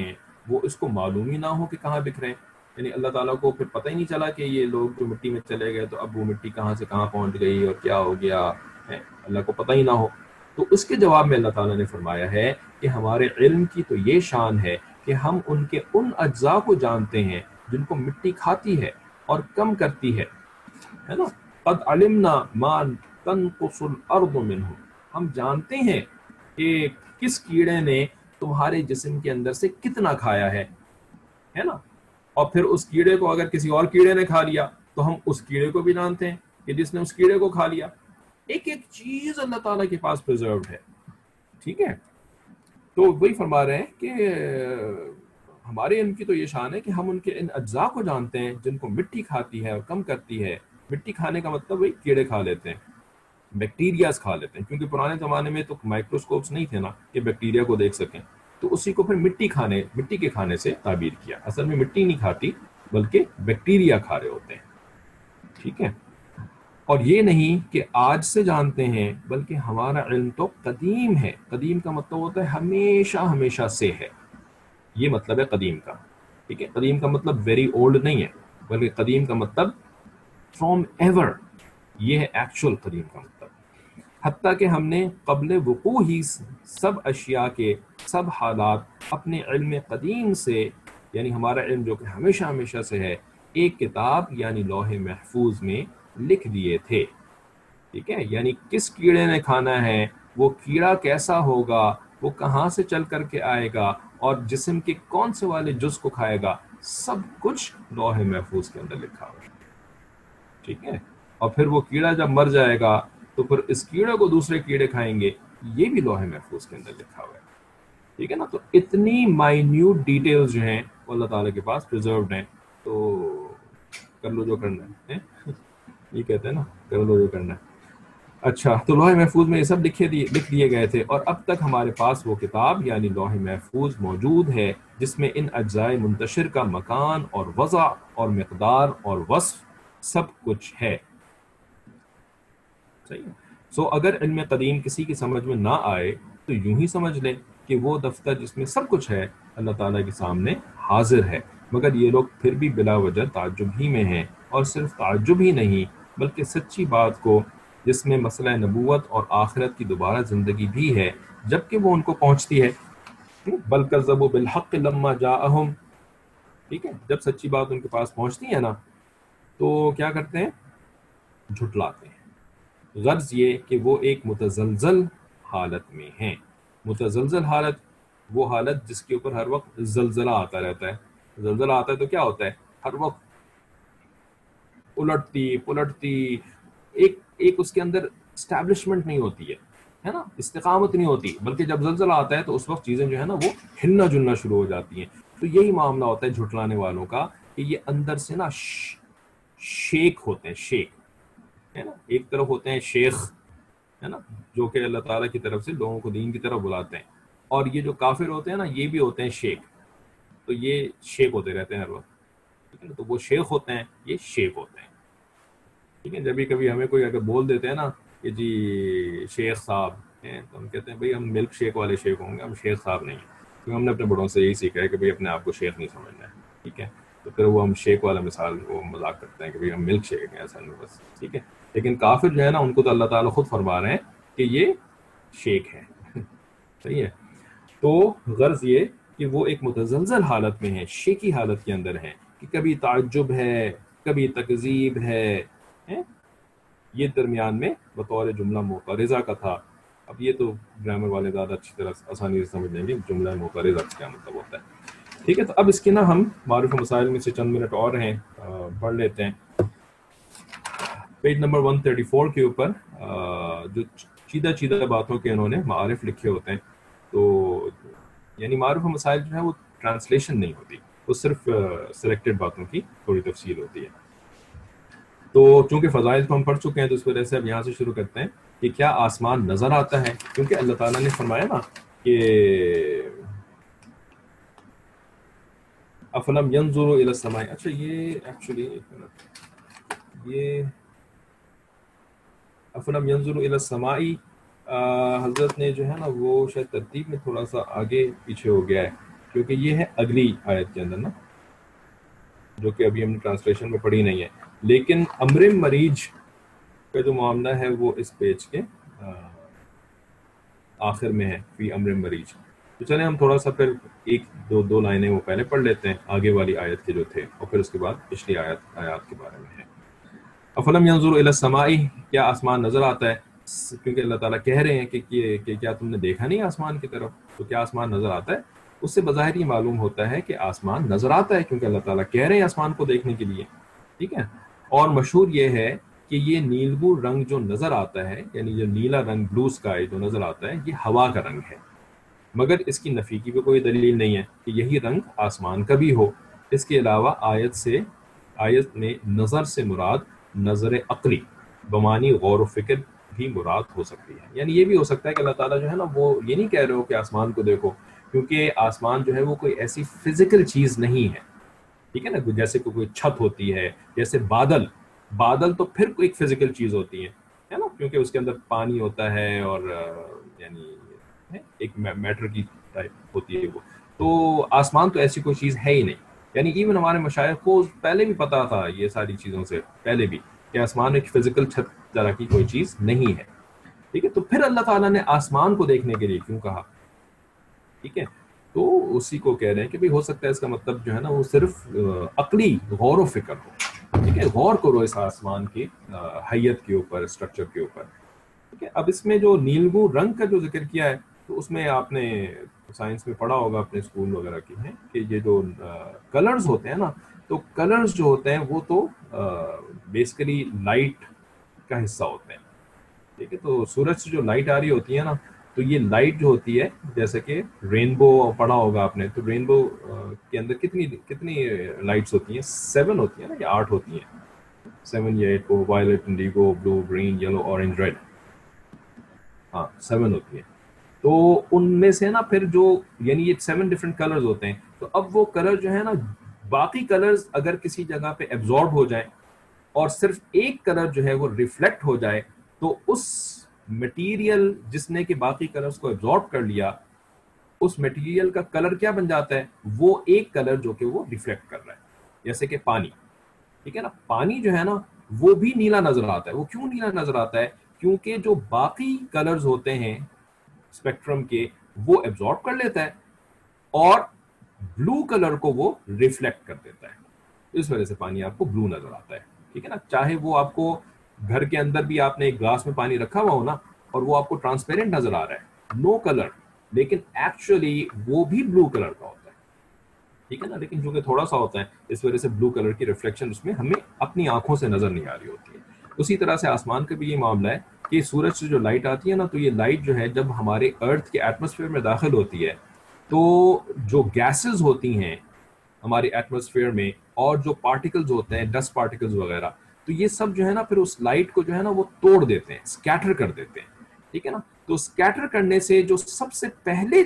وہ اس کو معلوم ہی نہ ہو کہ کہاں بکھرے ہیں. یعنی اللہ تعالیٰ کو پھر پتہ ہی نہیں چلا کہ یہ لوگ جو مٹی میں چلے گئے تو اب وہ مٹی کہاں سے کہاں پہنچ گئی اور کیا ہو گیا ہے، اللہ کو پتہ ہی نہ ہو. تو اس کے جواب میں اللہ تعالیٰ نے فرمایا ہے کہ ہمارے علم کی تو یہ شان ہے کہ ہم ان کے ان اجزاء کو جانتے ہیں جن کو مٹی کھاتی ہے اور کم کرتی ہے ہے نا. قد علمنا ما تنقص الارض منهم، ہم جانتے ہیں کہ کس کیڑے نے تمہارے جسم کے اندر سے کتنا کھایا ہے ہے نا. اور پھر اس کیڑے کو اگر کسی اور کیڑے نے کھا لیا تو ہم اس کیڑے کو بھی جانتے ہیں کہ جس نے اس کیڑے کو کھا لیا. ایک ایک چیز اللہ تعالیٰ کے پاس پریزروڈ ہے. ٹھیک ہے، تو وہی فرما رہے ہیں کہ ہمارے علم کی تو یہ شان ہے کہ ہم ان کے ان اجزاء کو جانتے ہیں جن کو مٹی کھاتی ہے اور کم کرتی ہے. مٹی کھانے کا مطلب وہی کیڑے کھا لیتے ہیں، بیکٹیریاز کھا لیتے ہیں، کیونکہ پرانے زمانے میں تو مائکروسکوپس نہیں تھے نا کہ بیکٹیریا کو دیکھ سکیں، تو اسی کو پھر مٹی کھانے مٹی کے کھانے سے تعبیر کیا. اصل میں مٹی نہیں کھاتی بلکہ بیکٹیریا کھا رہے ہوتے ہیں. ٹھیک ہے، اور یہ نہیں کہ آج سے جانتے ہیں بلکہ ہمارا علم تو قدیم ہے. قدیم کا مطلب ہوتا ہے ہمیشہ ہمیشہ سے ہے، یہ مطلب ہے قدیم کا. ٹھیک ہے، قدیم کا مطلب ویری اولڈ نہیں ہے بلکہ قدیم کا مطلب فرام ایور، یہ ہے ایکچوئل قدیم کا مطلب. حتیٰ کہ ہم نے قبل وقوع ہی سب اشیاء کے سب حالات اپنے علم قدیم سے، یعنی ہمارا علم جو کہ ہمیشہ ہمیشہ سے ہے، ایک کتاب یعنی لوح محفوظ میں لکھ دیے تھے. ٹھیک ہے، یعنی کس کیڑے نے کھانا ہے، وہ کیڑا کیسا ہوگا، وہ کہاں سے چل کر کے آئے گا، اور جسم کے کون سے والے جز کو کھائے گا، سب کچھ لوح محفوظ کے اندر لکھا ہوا ہے. ٹھیک ہے، اور پھر وہ کیڑا جب مر جائے گا تو پھر اس کیڑے کو دوسرے کیڑے کھائیں گے، یہ بھی لوح محفوظ کے اندر لکھا ہوا ہے. ٹھیک ہے نا. تو اتنی مائنیوٹ ڈیٹیلز جو ہیں وہ اللہ تعالیٰ کے پاس پریزروڈ ہیں. تو کر لو جو کرنا ہے، یہ کہتے ہیں نا، کر لو جو کرنا ہے. اچھا، تو لوح محفوظ میں یہ سب لکھے دیے لکھ دیے گئے تھے، اور اب تک ہمارے پاس وہ کتاب یعنی لوح محفوظ موجود ہے جس میں ان اجزائے منتشر کا مکان اور وضع اور مقدار اور وصف سب کچھ ہے. صحیح ہے. سو اگر علم قدیم کسی کی سمجھ میں نہ آئے تو یوں ہی سمجھ لیں کہ وہ دفتر جس میں سب کچھ ہے اللہ تعالیٰ کے سامنے حاضر ہے. مگر یہ لوگ پھر بھی بلا وجہ تعجب ہی میں ہیں، اور صرف تعجب ہی نہیں بلکہ سچی بات کو جس میں مسئلہ نبوت اور آخرت کی دوبارہ زندگی بھی ہے جبکہ وہ ان کو پہنچتی ہے. بل کذبوا بالحق لما جاءہم. ٹھیک ہے، جب سچی بات ان کے پاس پہنچتی ہے نا تو کیا کرتے ہیں، جھٹلاتے ہیں. غرض یہ کہ وہ ایک متزلزل حالت میں ہیں. متزلزل حالت وہ حالت جس کے اوپر ہر وقت زلزلہ آتا رہتا ہے. زلزلہ آتا ہے تو کیا ہوتا ہے، ہر وقت الٹتی پلٹتی، ایک ایک اس کے اندر اسٹیبلشمنٹ نہیں ہوتی ہے ہے نا، استقامت نہیں ہوتی، بلکہ جب زلزلہ آتا ہے تو اس وقت چیزیں جو ہے نا وہ ہلنا جلنا شروع ہو جاتی ہیں. تو یہی معاملہ ہوتا ہے جھٹلانے والوں کا کہ یہ اندر سے نا شیک ہوتے ہیں. شیک ہے نا، ایک طرف ہوتے ہیں شیخ ہے نا جو کہ اللہ تعالیٰ کی طرف سے لوگوں کو دین کی طرف بلاتے ہیں، اور یہ جو کافر ہوتے ہیں نا یہ بھی ہوتے ہیں شیخ. تو یہ شیک ہوتے رہتے ہیں ہر وقت. ٹھیک ہے نا، تو وہ شیخ ہوتے ہیں، یہ شیک ہوتے ہیں. ٹھیک ہے، جبھی کبھی ہمیں کوئی اگر بول دیتے ہیں نا کہ جی شیخ صاحب ہیں تو ہم کہتے ہیں بھائی ہم ملک شیک والے شیخ ہوں گے، ہم شیخ صاحب نہیں ہیں. کیونکہ ہم نے اپنے بڑوں سے یہی سیکھا ہے کہ بھائی اپنے آپ کو شیخ نہیں سمجھنا ہے. ٹھیک ہے، تو پھر وہ ہم شیک والا مثال وہ مذاق کرتے ہیں کہ بھائی ہم ملک شیک ہیں اصل میں بس. ٹھیک ہے، لیکن کافر جو ہے نا ان کو تو اللہ تعالیٰ خود فرما رہے ہیں کہ یہ شیک ہے. صحیح ہے. تو غرض یہ کہ وہ ایک متزلزل حالت میں ہیں، شیکی حالت کے اندر ہیں، کہ کبھی تعجب ہے کبھی تکذیب ہے. یہ درمیان میں بطور جملہ معترضہ کا تھا. اب یہ تو گرامر والے زیادہ اچھی طرح آسانی سے سمجھ لیں گے جملہ معترضہ کیا مطلب ہوتا ہے. ٹھیک ہے، تو اب اس کے نا ہم معروف مسائل میں سے چند منٹ اور ہیں پڑھ لیتے ہیں. پیج نمبر ایک سو چونتیس کے اوپر جو چیدہ چیدہ باتوں کے انہوں نے معارف لکھے ہوتے ہیں. تو یعنی معروف مسائل جو ہے وہ ٹرانسلیشن نہیں ہوتی، وہ صرف سلیکٹڈ باتوں کی تھوڑی تفصیل ہوتی ہے. تو چونکہ فضائل کو ہم پڑھ چکے ہیں تو اس وجہ سے اب یہاں سے شروع کرتے ہیں کہ کیا آسمان نظر آتا ہے. کیونکہ اللہ تعالیٰ نے فرمایا نا کہ افلم ینظروا الی السماء. اچھا یہ ایکچولی یہ افلم ینظروا الی السماء حضرت نے جو ہے نا وہ شاید ترتیب میں تھوڑا سا آگے پیچھے ہو گیا ہے، کیونکہ یہ ہے اگلی آیت کے اندر نا، جو کہ ابھی ہم نے ٹرانسلیشن میں پڑھی نہیں ہے. لیکن امر مریج کا جو معاملہ ہے وہ اس پیج کے آخر میں ہے، فی امر مریج. تو چلیں ہم تھوڑا سا پھر ایک دو دو لائنیں وہ پہلے پڑھ لیتے ہیں آگے والی آیت کے جو تھے، اور پھر اس کے بعد پچھلی آیت آیات کے بارے میں ہے. افلم ینظروا الی السماء، کیا آسمان نظر آتا ہے؟ کیونکہ اللہ تعالیٰ کہہ رہے ہیں کہ, کہ, کہ کیا تم نے دیکھا نہیں آسمان کی طرف؟ تو کیا آسمان نظر آتا ہے؟ اس سے بظاہر یہ معلوم ہوتا ہے کہ آسمان نظر آتا ہے، کیونکہ اللہ تعالیٰ کہہ رہے ہیں آسمان کو دیکھنے کے لیے. ٹھیک ہے. اور مشہور یہ ہے کہ یہ نیلبو رنگ جو نظر آتا ہے، یعنی جو نیلا رنگ بلو اسکائی جو نظر آتا ہے، یہ ہوا کا رنگ ہے. مگر اس کی نفی کی بھی کوئی دلیل نہیں ہے کہ یہی رنگ آسمان کا بھی ہو. اس کے علاوہ آیت سے آیت میں نظر سے مراد نظر عقلی بمانی غور و فکر بھی مراد ہو سکتی ہے. یعنی یہ بھی ہو سکتا ہے کہ اللہ تعالیٰ جو ہے نا وہ یہ نہیں کہہ رہے ہو کہ آسمان کو دیکھو، کیونکہ آسمان جو ہے وہ کوئی ایسی فزیکل چیز نہیں ہے. ٹھیک ہے نا، جیسے کہ کوئی چھت ہوتی ہے، جیسے بادل بادل تو پھر ایک فزیکل چیز ہوتی ہے ہے نا، کیونکہ اس کے اندر پانی ہوتا ہے اور یعنی ایک میٹر کی ٹائپ ہوتی ہے وہ. تو آسمان تو ایسی کوئی چیز ہے ہی نہیں. یعنی ایون ہمارے مشائخ کو پہلے بھی پتا تھا یہ ساری چیزوں سے پہلے بھی کہ آسمان ایک فزیکل چھت طرح کی کوئی چیز نہیں ہے. ٹھیک ہے. تو پھر اللہ تعالیٰ نے آسمان کو دیکھنے کے لیے کیوں کہا؟ ٹھیک ہے. تو اسی کو کہہ رہے ہیں کہ بھی ہو سکتا ہے اس کا مطلب جو ہے نا وہ صرف عقلی غور و فکر ہو. ٹھیک ہے. غور کرو اس آسمان کی حیت کے اوپر، اسٹرکچر کے اوپر. ٹھیک ہے. اب اس میں جو نیلبو رنگ کا جو ذکر کیا ہے تو اس میں آپ نے سائنس میں پڑھا ہوگا اپنے اسکول وغیرہ کی ہیں کہ یہ جو کلرز ہوتے ہیں نا، تو کلرز جو ہوتے ہیں وہ تو بیسیکلی لائٹ کا حصہ ہوتے ہیں. ٹھیک ہے. تو سورج سے جو لائٹ آ رہی ہوتی ہے نا، تو یہ لائٹ جو ہوتی ہے جیسے کہ رینبو پڑھا ہوگا آپ نے، تو رینبو کے اندر کتنی کتنی لائٹس ہوتی ہیں؟ سیون ہوتی ہیں نا یا آٹھ ہوتی ہیں؟ سیون یا eight, violet, indigo, blue, green, yellow, orange, red. ہاں سیون ہوتی ہیں. تو ان میں سے نا پھر جو یعنی یہ سیون ڈفرینٹ کلرز ہوتے ہیں. تو اب وہ کلر جو ہے نا باقی کلرز اگر کسی جگہ پہ ایبزارب ہو جائیں اور صرف ایک کلر جو ہے وہ ریفلیکٹ ہو جائے، تو اس مٹیریل جس نے کہ باقی کلرز کو ایبزارب کر لیا، اس مٹیریل کا کلر کیا بن جاتا ہے؟ وہ ایک کلر جو کہ وہ ریفلیکٹ کر رہا ہے. جیسے کہ پانی. ٹھیک ہے نا. پانی جو ہے نا وہ بھی نیلا نظر آتا ہے. وہ کیوں نیلا نظر آتا ہے؟ کیونکہ جو باقی کلرز ہوتے ہیں اسپیکٹرم کے وہ ایبزارب کر لیتا ہے اور بلو کلر کو وہ ریفلیکٹ کر دیتا ہے. اس وجہ سے پانی آپ کو بلو نظر آتا ہے. ٹھیک ہے نا. چاہے وہ آپ کو گھر کے اندر بھی آپ نے ایک گلاس میں پانی رکھا ہوا ہو نا اور وہ آپ کو ٹرانسپیرنٹ نظر آ رہا ہے، نو کلر، لیکن ایکچولی وہ بھی بلو کلر کا ہوتا ہے. ٹھیک ہے نا. لیکن جو کہ تھوڑا سا ہوتا ہے اس وجہ سے بلو کلر کی ریفلیکشن اس میں ہمیں اپنی آنکھوں سے نظر نہیں آ رہی ہوتی ہے. اسی طرح سے آسمان کا بھی یہ معاملہ ہے کہ سورج سے جو لائٹ آتی ہے نا، تو یہ لائٹ جو ہے جب ہمارے ارتھ کے ایٹماسفیئر میں داخل ہوتی ہے تو جو گیسز ہوتی ہیں ہمارے ایٹماسفیئر میں اور جو پارٹیکلز ہوتے ہیں ڈسٹ پارٹیکلز وغیرہ، تو یہ سب جو ہے نا پھر اس لائٹ کو جو ہے نا وہ توڑ دیتے ہیں، اسکیٹر کر دیتے ہیں. ٹھیک ہے نا. تو اسکیٹر کرنے سے جو سب سے پہلے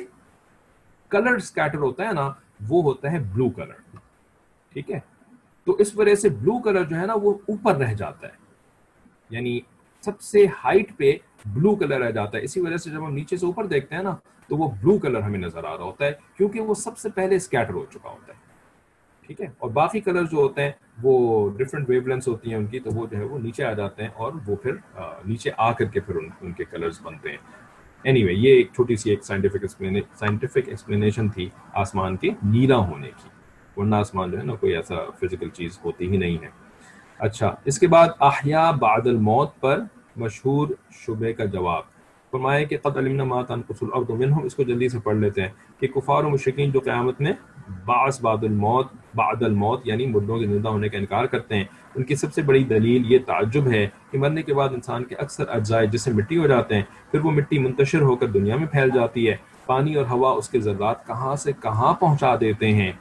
کلر اسکیٹر ہوتا ہے نا وہ ہوتا ہے بلو کلر. ٹھیک ہے. تو اس وجہ سے بلو کلر جو ہے نا وہ اوپر رہ جاتا ہے، یعنی سب سے ہائٹ پہ بلو کلر رہ جاتا ہے. اسی وجہ سے جب ہم نیچے سے اوپر دیکھتے ہیں نا تو وہ بلو کلر ہمیں نظر آ رہا ہوتا ہے، کیونکہ وہ سب سے پہلے اسکیٹر ہو چکا ہوتا ہے. ٹھیک ہے. اور باقی کلر جو ہوتے ہیں وہ ڈفرینٹ ویو لینتھس ہوتی ہیں ان کی، تو وہ جو ہے وہ نیچے آ جاتے ہیں اور وہ پھر نیچے آ کر کے پھر ان, ان کے کلرز بنتے ہیں. اینی وے یہ ایک چھوٹی سی ایک سائنٹیفک سائنٹیفک ایکسپلینیشن تھی آسمان کے نیلا ہونے کی، ورنہ آسمان جو ہے نا کوئی ایسا فزیکل چیز ہوتی ہی نہیں ہے. اچھا. اس کے بعد احیا بعد الموت پر مشہور شبے کا جواب فرمایا کہ قد علمنا ما تنقص الارض منهم. اس کو جلدی سے پڑھ لیتے ہیں کہ کفار و مشرکین جو قیامت میں بعث بعد الموت بعد الموت یعنی مردوں کے زندہ ہونے کا انکار کرتے ہیں، ان کی سب سے بڑی دلیل یہ تعجب ہے کہ مرنے کے بعد انسان کے اکثر اجزائے جس سے مٹی ہو جاتے ہیں، پھر وہ مٹی منتشر ہو کر دنیا میں پھیل جاتی ہے. پانی اور ہوا اس کے ذرات کہاں سے کہاں پہنچا دیتے ہیں.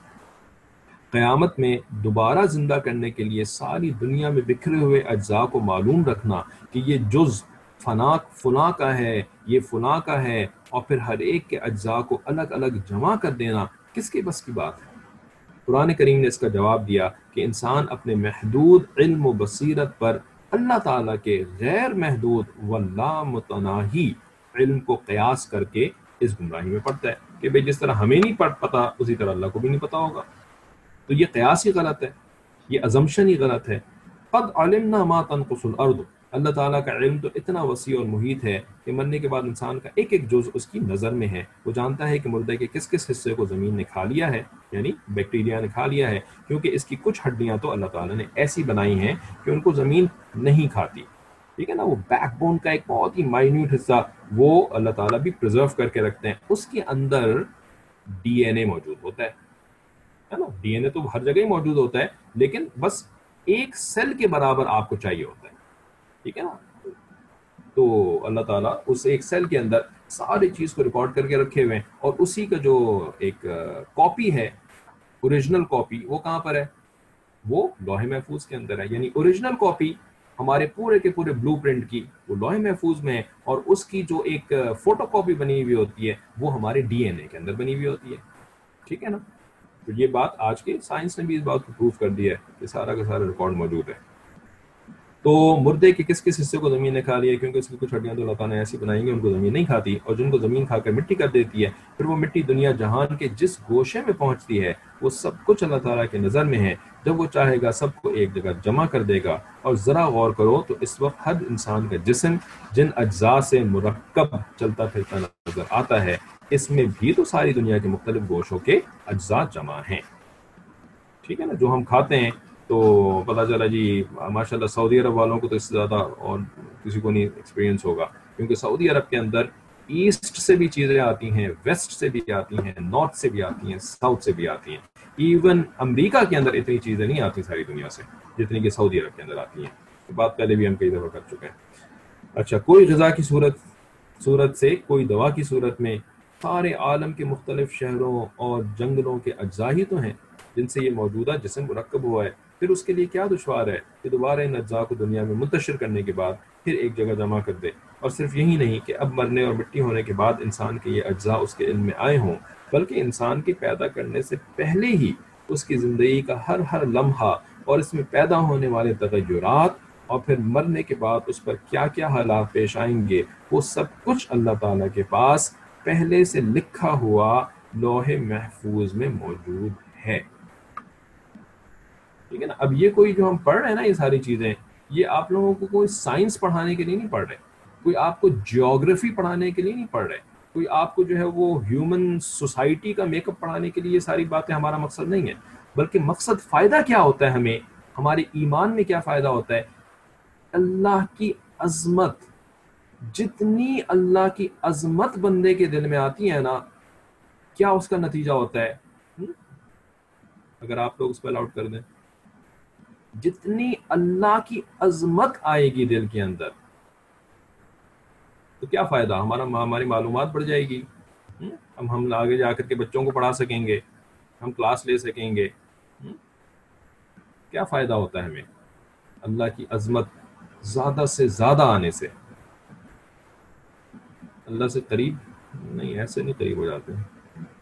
قیامت میں دوبارہ زندہ کرنے کے لیے ساری دنیا میں بکھرے ہوئے اجزاء کو معلوم رکھنا کہ یہ جز فنا فلاں کا ہے، یہ فلاں کا ہے، اور پھر ہر ایک کے اجزاء کو الگ الگ جمع کر دینا کس کے بس کی بات ہے. قرآن کریم نے اس کا جواب دیا کہ انسان اپنے محدود علم و بصیرت پر اللہ تعالیٰ کے غیر محدود و لامتناہی علم کو قیاس کر کے اس گمراہی میں پڑتا ہے. کہ بھئی جس طرح ہمیں نہیں پتا اسی طرح اللہ کو بھی نہیں پتا ہوگا. تو یہ قیاس ہی غلط ہے, یہ ازمپشن ہی غلط ہے. قد علمنا ما تنقص الارض, اللہ تعالیٰ کا علم تو اتنا وسیع اور محیط ہے کہ مرنے کے بعد انسان کا ایک ایک جز اس کی نظر میں ہے. وہ جانتا ہے کہ مردے کے کس کس حصے کو زمین نے کھا لیا ہے, یعنی بیکٹیریا نے کھا لیا ہے, کیونکہ اس کی کچھ ہڈیاں تو اللہ تعالیٰ نے ایسی بنائی ہیں کہ ان کو زمین نہیں کھاتی. ٹھیک ہے نا, وہ بیک بون کا ایک بہت ہی مائنیوٹ حصہ وہ اللہ تعالیٰ بھی پرزرو کر کے رکھتے ہیں. اس کے اندر ڈی این اے موجود ہوتا ہے نا. ڈی این اے تو ہر جگہ ہی موجود ہوتا ہے, لیکن بس ایک سیل کے برابر آپ کو چاہیے ہوتا ہے. ٹھیک ہے نا, تو اللہ تعالیٰ اس ایک سیل کے اندر ساری چیز کو ریکارڈ کر کے رکھے ہوئے ہیں, اور اسی کا جو ایک کاپی ہے, اوریجنل کاپی, وہ کہاں پر ہے؟ وہ لوح محفوظ کے اندر ہے. یعنی اوریجنل کاپی ہمارے پورے کے پورے بلو پرنٹ کی وہ لوح محفوظ میں ہے, اور اس کی جو ایک فوٹو کاپی بنی ہوئی ہوتی ہے وہ ہمارے ڈی این اے کے اندر بنی ہوئی ہوتی ہے. ٹھیک ہے نا, تو یہ بات آج کے سائنس نے بھی اس بات کو پروف کر دیا ہے کہ سارا کا سارا ریکارڈ موجود ہے. تو مردے کے کس کس حصے کو زمین نے کھا لیا ہے, کیونکہ اس کی کچھ ہڈیاں تو اللہ تعالیٰ نے ایسی بنائیں گے ان کو زمین نہیں کھاتی, اور جن کو زمین کھا کر مٹی کر دیتی ہے, پھر وہ مٹی دنیا جہان کے جس گوشے میں پہنچتی ہے وہ سب کچھ اللہ تعالیٰ کے نظر میں ہے. جب وہ چاہے گا سب کو ایک جگہ جمع کر دے گا. اور ذرا غور کرو تو اس وقت ہر انسان کا جسم جن اجزاء سے مرکب چلتا پھرتا نظر آتا ہے, اس میں بھی تو ساری دنیا کے مختلف گوشوں کے اجزاء جمع ہیں. ٹھیک ہے نا, جو ہم کھاتے ہیں تو پتہ چلا جی ماشاء اللہ سعودی عرب والوں کو تو اس سے زیادہ اور کسی کو نہیں ایکسپیرینس ہوگا, کیونکہ سعودی عرب کے اندر ایسٹ سے بھی چیزیں آتی ہیں, ویسٹ سے بھی آتی ہیں, نارتھ سے بھی آتی ہیں, ساؤتھ سے بھی آتی ہیں. ایون امریکہ کے اندر اتنی چیزیں نہیں آتی ساری دنیا سے جتنی کہ سعودی عرب کے اندر آتی ہیں. بات پہلے بھی ہم کئی دفعہ کر چکے ہیں. اچھا, کوئی غذا کی صورت صورت سے کوئی دوا کی صورت میں سارے عالم کے مختلف شہروں اور جنگلوں کے اجزاء ہی تو ہیں جن سے یہ موجودہ جسم مرکب ہوا ہے. پھر اس کے لیے کیا دشوار ہے کہ دوبارہ ان اجزاء کو دنیا میں منتشر کرنے کے بعد پھر ایک جگہ جمع کر دے. اور صرف یہی نہیں کہ اب مرنے اور مٹی ہونے کے بعد انسان کے یہ اجزاء اس کے علم میں آئے ہوں, بلکہ انسان کے پیدا کرنے سے پہلے ہی اس کی زندگی کا ہر ہر لمحہ اور اس میں پیدا ہونے والے تغیرات اور پھر مرنے کے بعد اس پر کیا کیا حالات پیش آئیں گے, وہ سب کچھ اللہ تعالیٰ کے پاس پہلے سے لکھا ہوا لوح محفوظ میں موجود ہے. ٹھیک ہے نا. اب یہ کوئی جو ہم پڑھ رہے ہیں نا یہ ساری چیزیں, یہ آپ لوگوں کو کوئی سائنس پڑھانے کے لیے نہیں پڑھ رہے, کوئی آپ کو جیوگرافی پڑھانے کے لیے نہیں پڑھ رہے, کوئی آپ کو جو ہے وہ ہیومن سوسائٹی کا میک اپ پڑھانے کے لیے. یہ ساری باتیں ہمارا مقصد نہیں ہے, بلکہ مقصد فائدہ کیا ہوتا ہے ہمیں, ہمارے ایمان میں کیا فائدہ ہوتا ہے. اللہ کی عظمت, جتنی اللہ کی عظمت بندے کے دل میں آتی ہے نا, کیا اس کا نتیجہ ہوتا ہے. اگر آپ لوگ اس پہ الاؤٹ کر دیں, جتنی اللہ کی عظمت آئے گی دل کے اندر تو کیا فائدہ, ہمارا ہماری معلومات بڑھ جائے گی, ہم ہم آگے جا کر کے بچوں کو پڑھا سکیں گے, ہم کلاس لے سکیں گے. کیا فائدہ ہوتا ہے ہمیں اللہ کی عظمت زیادہ سے زیادہ آنے سے. اللہ سے قریب نہیں, ایسے نہیں قریب ہو جاتے ہیں,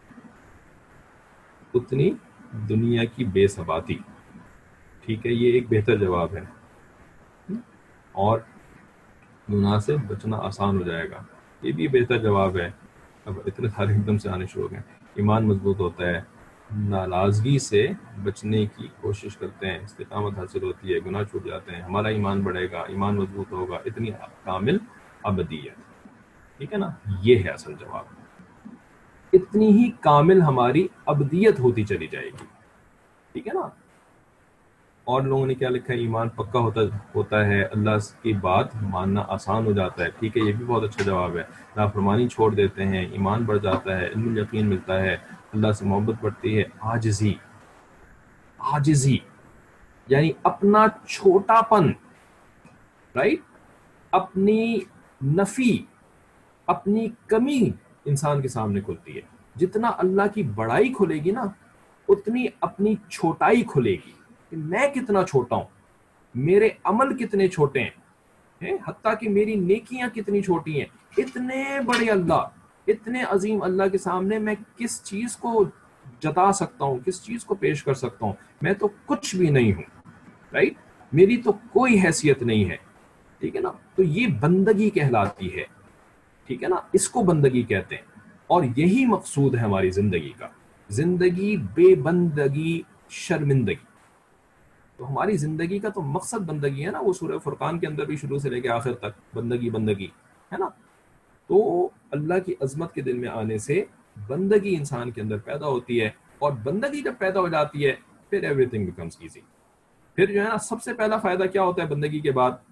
اتنی دنیا کی بے ثباتی. ٹھیک ہے, یہ ایک بہتر جواب ہے, اور گناہ سے بچنا آسان ہو جائے گا, یہ بھی بہتر جواب ہے. اب اتنے سارے ایک دم سے آنے شروع ہو گئے. ایمان مضبوط ہوتا ہے, ناراضگی سے بچنے کی کوشش کرتے ہیں, استقامت حاصل ہوتی ہے, گناہ چھوٹ جاتے ہیں, ہمارا ایمان بڑھے گا, ایمان مضبوط ہوگا, اتنی کامل ابدیت. ٹھیک ہے نا, یہ ہے اصل جواب. اتنی ہی کامل ہماری ابدیت ہوتی چلی جائے گی. ٹھیک ہے نا. اور لوگوں نے کیا لکھا ہے, ایمان پکا ہوتا ہوتا ہے, اللہ کی بات ماننا آسان ہو جاتا ہے. ٹھیک ہے, یہ بھی بہت اچھا جواب ہے. نافرمانی چھوڑ دیتے ہیں, ایمان بڑھ جاتا ہے, علم یقین ملتا ہے, اللہ سے محبت بڑھتی ہے. عاجزی, عاجزی یعنی اپنا چھوٹا پن, رائٹ, اپنی نفی, اپنی کمی انسان کے سامنے کھلتی ہے. جتنا اللہ کی بڑائی کھلے گی نا, اتنی اپنی چھوٹائی کھلے گی کہ میں کتنا چھوٹا ہوں, میرے عمل کتنے چھوٹے ہیں, حتیٰ کہ میری نیکیاں کتنی چھوٹی ہیں. اتنے بڑے اللہ, اتنے عظیم اللہ کے سامنے میں کس چیز کو جتا سکتا ہوں, کس چیز کو پیش کر سکتا ہوں. میں تو کچھ بھی نہیں ہوں, رائٹ, میری تو کوئی حیثیت نہیں ہے. ٹھیک ہے نا. تو یہ بندگی کہلاتی ہے. ٹھیک ہے نا, اس کو بندگی کہتے ہیں. اور یہی مقصود ہے ہماری زندگی کا، زندگی بے بندگی شرمندگی. تو ہماری زندگی کا تو مقصد بندگی ہے نا، وہ سورہ فرقان کے اندر بھی شروع سے لے کے آخر تک بندگی بندگی ہے نا. تو اللہ کی عظمت کے دل میں آنے سے بندگی انسان کے اندر پیدا ہوتی ہے، اور بندگی جب پیدا ہو جاتی ہے پھر ایوری تھنگ بیکمس ایزی. پھر جو ہے نا سب سے پہلا فائدہ کیا ہوتا ہے بندگی کے بعد؟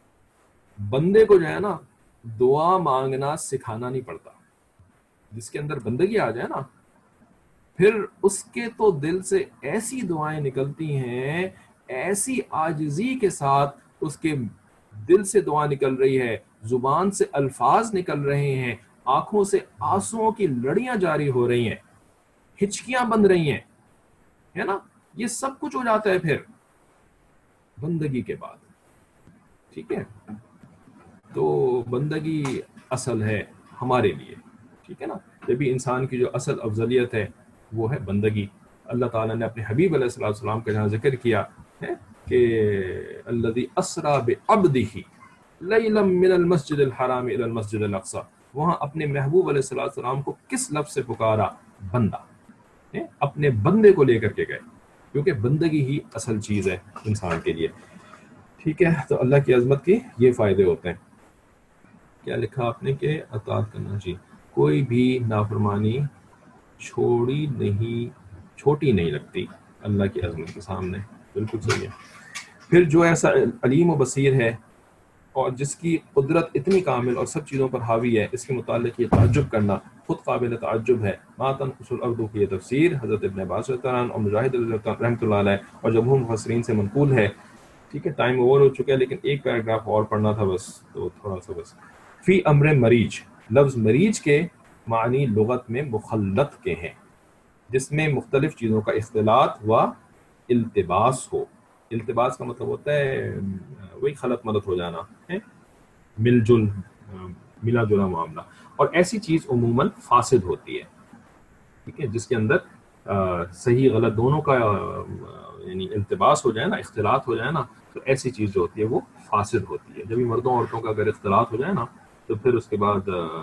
بندے کو جو ہے نا دعا مانگنا سکھانا نہیں پڑتا. جس کے اندر بندگی آ جائے نا، پھر اس کے تو دل سے ایسی دعائیں نکلتی ہیں، ایسی عاجزی کے ساتھ اس کے دل سے دعا نکل رہی ہے، زبان سے الفاظ نکل رہے ہیں، آنکھوں سے آنسوؤں کی لڑیاں جاری ہو رہی ہیں، ہچکیاں بند رہی ہیں، ہے نا. یہ سب کچھ ہو جاتا ہے پھر بندگی کے بعد. ٹھیک ہے، تو بندگی اصل ہے ہمارے لیے. ٹھیک ہے نا، یہ بھی انسان کی جو اصل افضلیت ہے وہ ہے بندگی. اللہ تعالیٰ نے اپنے حبیب علیہ الصلوۃ والسلام کا جہاں ذکر کیا ہے کہ الذی اسریٰ بعبدہ لیلا من المسجد الحرام الی المسجد الاقصی، وہاں اپنے محبوب علیہ الصلوۃ والسلام کو کس لفظ سے پکارا؟ بندہ. اپنے بندے کو لے کر کے گئے، کیونکہ بندگی ہی اصل چیز ہے انسان کے لیے. ٹھیک ہے، تو اللہ کی عظمت کے یہ فائدے ہوتے ہیں. کیا لکھا آپ نے کہ اطاعت کرنا، جی کوئی بھی نافرمانی چھوڑی نہیں چھوٹی نہیں لگتی اللہ کی عظمت کے سامنے. بالکل صحیح ہے. پھر جو ایسا علیم و بصیر ہے اور جس کی قدرت اتنی کامل اور سب چیزوں پر حاوی ہے، اس کے متعلق یہ تعجب کرنا خود قابل تعجب ہے. ما تنقص الارض کی یہ تفسیر حضرت ابن عباس رضی اللہ عنہ اور مجاہد رحمۃ اللہ علیہ اور جمہور مفسرین سے منقول ہے. ٹھیک ہے، ٹائم اوور ہو چکا ہے، لیکن ایک پیراگراف اور پڑھنا تھا بس، تو تھوڑا سا بس. فی امر مریج، لفظ مریج کے معنی لغت میں مخلط کے ہیں، جس میں مختلف چیزوں کا اختلاط و التباس ہو. التباس کا مطلب ہوتا ہے وہی خلط ملط ہو جانا ہے، مل جل ملا جلا معاملہ. اور ایسی چیز عموماً فاسد ہوتی ہے. ٹھیک ہے، جس کے اندر صحیح غلط دونوں کا یعنی التباس ہو جائے نا، اختلاط ہو جائے نا، تو ایسی چیز جو ہوتی ہے وہ فاسد ہوتی ہے. جب مردوں عورتوں کا اگر اختلاط ہو جائے نا تو پھر اس کے بعد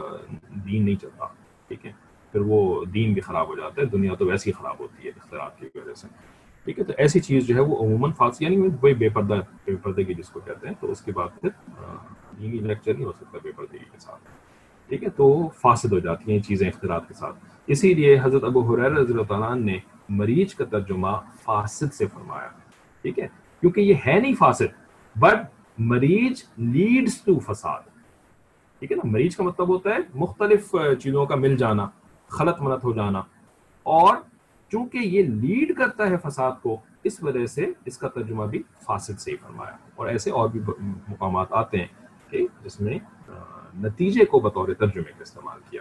دین نہیں چلتا. ٹھیک ہے، پھر وہ دین بھی خراب ہو جاتا ہے، دنیا تو ویسی خراب ہوتی ہے اختلاط کی وجہ سے. ٹھیک ہے، تو ایسی چیز جو ہے وہ عموماً فاسد، یعنی وہی بے پردہ بے پردگی جس کو کہتے ہیں، تو اس کے بعد پھر دینی لیکچر نہیں ہو سکتا بے پردگی کے ساتھ. ٹھیک ہے، تو فاسد ہو جاتی ہیں چیزیں اختلاط کے ساتھ. اسی لیے حضرت ابو ہریرہ رضی اللہ تعالیٰ عنہ نے مریج کا ترجمہ فاسد سے فرمایا. ٹھیک ہے، کیونکہ یہ ہے نہیں فاسد، بٹ مریج لیڈز ٹو فساد. ٹھیک ہے نا، مریج کا مطلب ہوتا ہے مختلف چیزوں کا مل جانا، خلط ملط ہو جانا، اور چونکہ یہ لیڈ کرتا ہے فساد کو، اس وجہ سے اس کا ترجمہ بھی فاسد سے ہی فرمایا. اور ایسے اور بھی مقامات آتے ہیں کہ جس میں نتیجے کو بطور ترجمے کا استعمال کیا.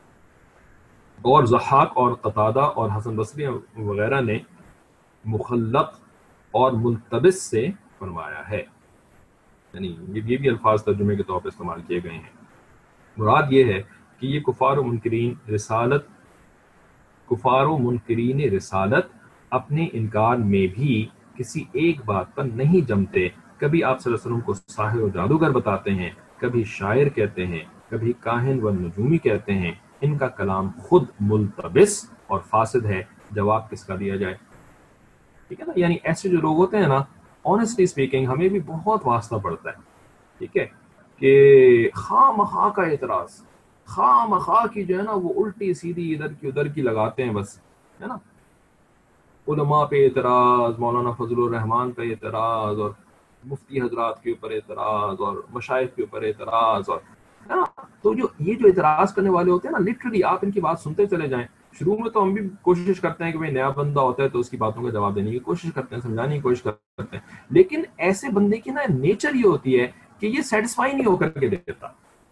اور ضحاک اور قتادہ اور حسن بصری وغیرہ نے مخلط اور ملتبس سے فرمایا ہے، یعنی یہ بھی الفاظ ترجمے کے طور پر استعمال کیے گئے ہیں. مراد یہ ہے کہ یہ کفار و منکرین رسالت کفار و منکرین رسالت اپنے انکار میں بھی کسی ایک بات پر نہیں جمتے. کبھی آپ صلی اللہ علیہ وسلم کو ساحر و جادوگر بتاتے ہیں، کبھی شاعر کہتے ہیں، کبھی کاہن و نجومی کہتے ہیں. ان کا کلام خود ملتبس اور فاسد ہے. جواب کس کا دیا جائے؟ ٹھیک ہے نا، یعنی ایسے جو لوگ ہوتے ہیں نا، آنیسٹلی اسپیکنگ ہمیں بھی بہت واسطہ پڑتا ہے. ٹھیک ہے، کہ خواہ مخواہ کا اعتراض، خواہ مخواہ کی جو ہے نا وہ الٹی سیدھی ادھر کی ادھر کی لگاتے ہیں بس، ہے نا. علماء پہ اعتراض، مولانا فضل الرحمان پہ اعتراض، اور مفتی حضرات کے اوپر اعتراض، اور مشائخ کے اوپر اعتراض، اور ہے نا. تو جو یہ جو اعتراض کرنے والے ہوتے ہیں نا، لٹرلی آپ ان کی بات سنتے چلے جائیں. شروع میں تو ہم بھی کوشش کرتے ہیں کہ بھئی نیا بندہ ہوتا ہے تو اس کی باتوں کا جواب دینے کی کوشش کرتے ہیں، سمجھانے کی کوشش کرتے ہیں، لیکن ایسے بندے کی نا نیچر یہ ہوتی ہے کہ یہ سیٹسفائی نہیں ہو کر کے دیتا.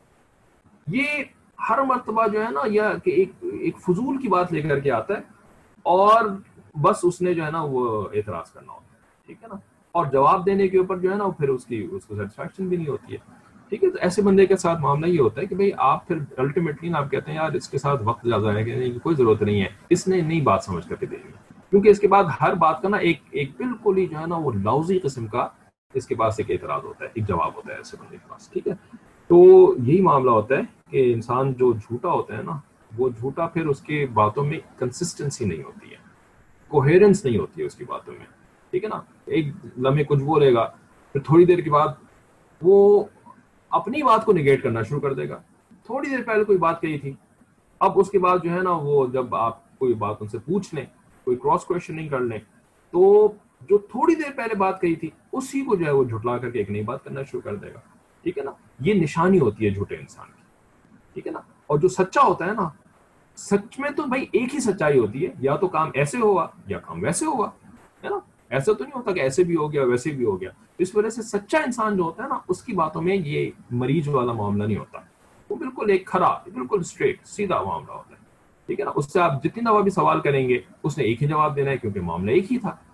یہ ہر مرتبہ جو ہے نا یا کہ ایک ایک فضول کی بات لے کر کے آتا ہے، اور بس اس نے جو ہے نا وہ اعتراض کرنا ہوتا ہے. ٹھیک ہے نا، اور جواب دینے کے اوپر جو ہے نا پھر اس کی اس کو سیٹسفیکشن بھی نہیں ہوتی ہے. ٹھیک ہے، تو ایسے بندے کے ساتھ معاملہ یہ ہوتا ہے کہ بھئی آپ پھر الٹیمیٹلی آپ کہتے ہیں یار اس کے ساتھ وقت زیادہ ہے کہ کوئی ضرورت نہیں ہے، اس نے نئی بات سمجھ کر کے دینی ہے. کیونکہ اس کے بعد ہر بات کا نا ایک ایک بالکل ہی جو ہے نا وہ لوزی قسم کا اس کے پاس ایک اعتراض ہوتا ہے، ایک جواب ہوتا ہے ایسے بندے کے پاس. ٹھیک ہے، تو یہی معاملہ ہوتا ہے کہ انسان جو جھوٹا ہوتا ہے نا وہ جھوٹا پھر اس کے باتوں میں کنسسٹنسی نہیں ہوتی ہے, کوہیرنس نہیں ہوتی ہے اس کی باتوں میں, ٹھیک ہے نا. ایک لمحے کچھ بولے گا, پھر تھوڑی دیر کے بعد وہ اپنی بات کو نگیٹ کرنا شروع کر دے گا. تھوڑی دیر پہلے کوئی بات کہی تھی, اب اس کے بعد جو ہے نا وہ جب آپ کوئی بات ان سے پوچھ لیں, کوئی کراس کوشچننگ کر لیں, تو جو تھوڑی دیر پہلے بات کہی تھی اسی کو جو ہے وہ جھٹلا کر کے ایک نئی بات کرنا شروع کر دے گا, ٹھیک ہے نا. یہ نشانی ہوتی ہے جھوٹے انسان کی, ٹھیک ہے نا. اور جو سچا ہوتا ہے نا, سچ میں تو بھائی ایک ہی سچائی ہوتی ہے, یا تو کام ایسے ہوا یا کام ویسے ہوا, ہے نا. ایسا تو نہیں ہوتا کہ ایسے بھی ہو گیا ویسے بھی ہو گیا. اس وجہ سے سچا انسان جو ہوتا ہے نا, اس کی باتوں میں یہ مریض والا معاملہ نہیں ہوتا, وہ بالکل ایک کھرا, بالکل اسٹریٹ سیدھا معاملہ ہوتا ہے, ٹھیک ہے نا. اس سے آپ جتنی دفعہ بھی سوال کریں گے اس نے ایک ہی جواب دینا ہے, کیونکہ معاملہ ایک ہی تھا,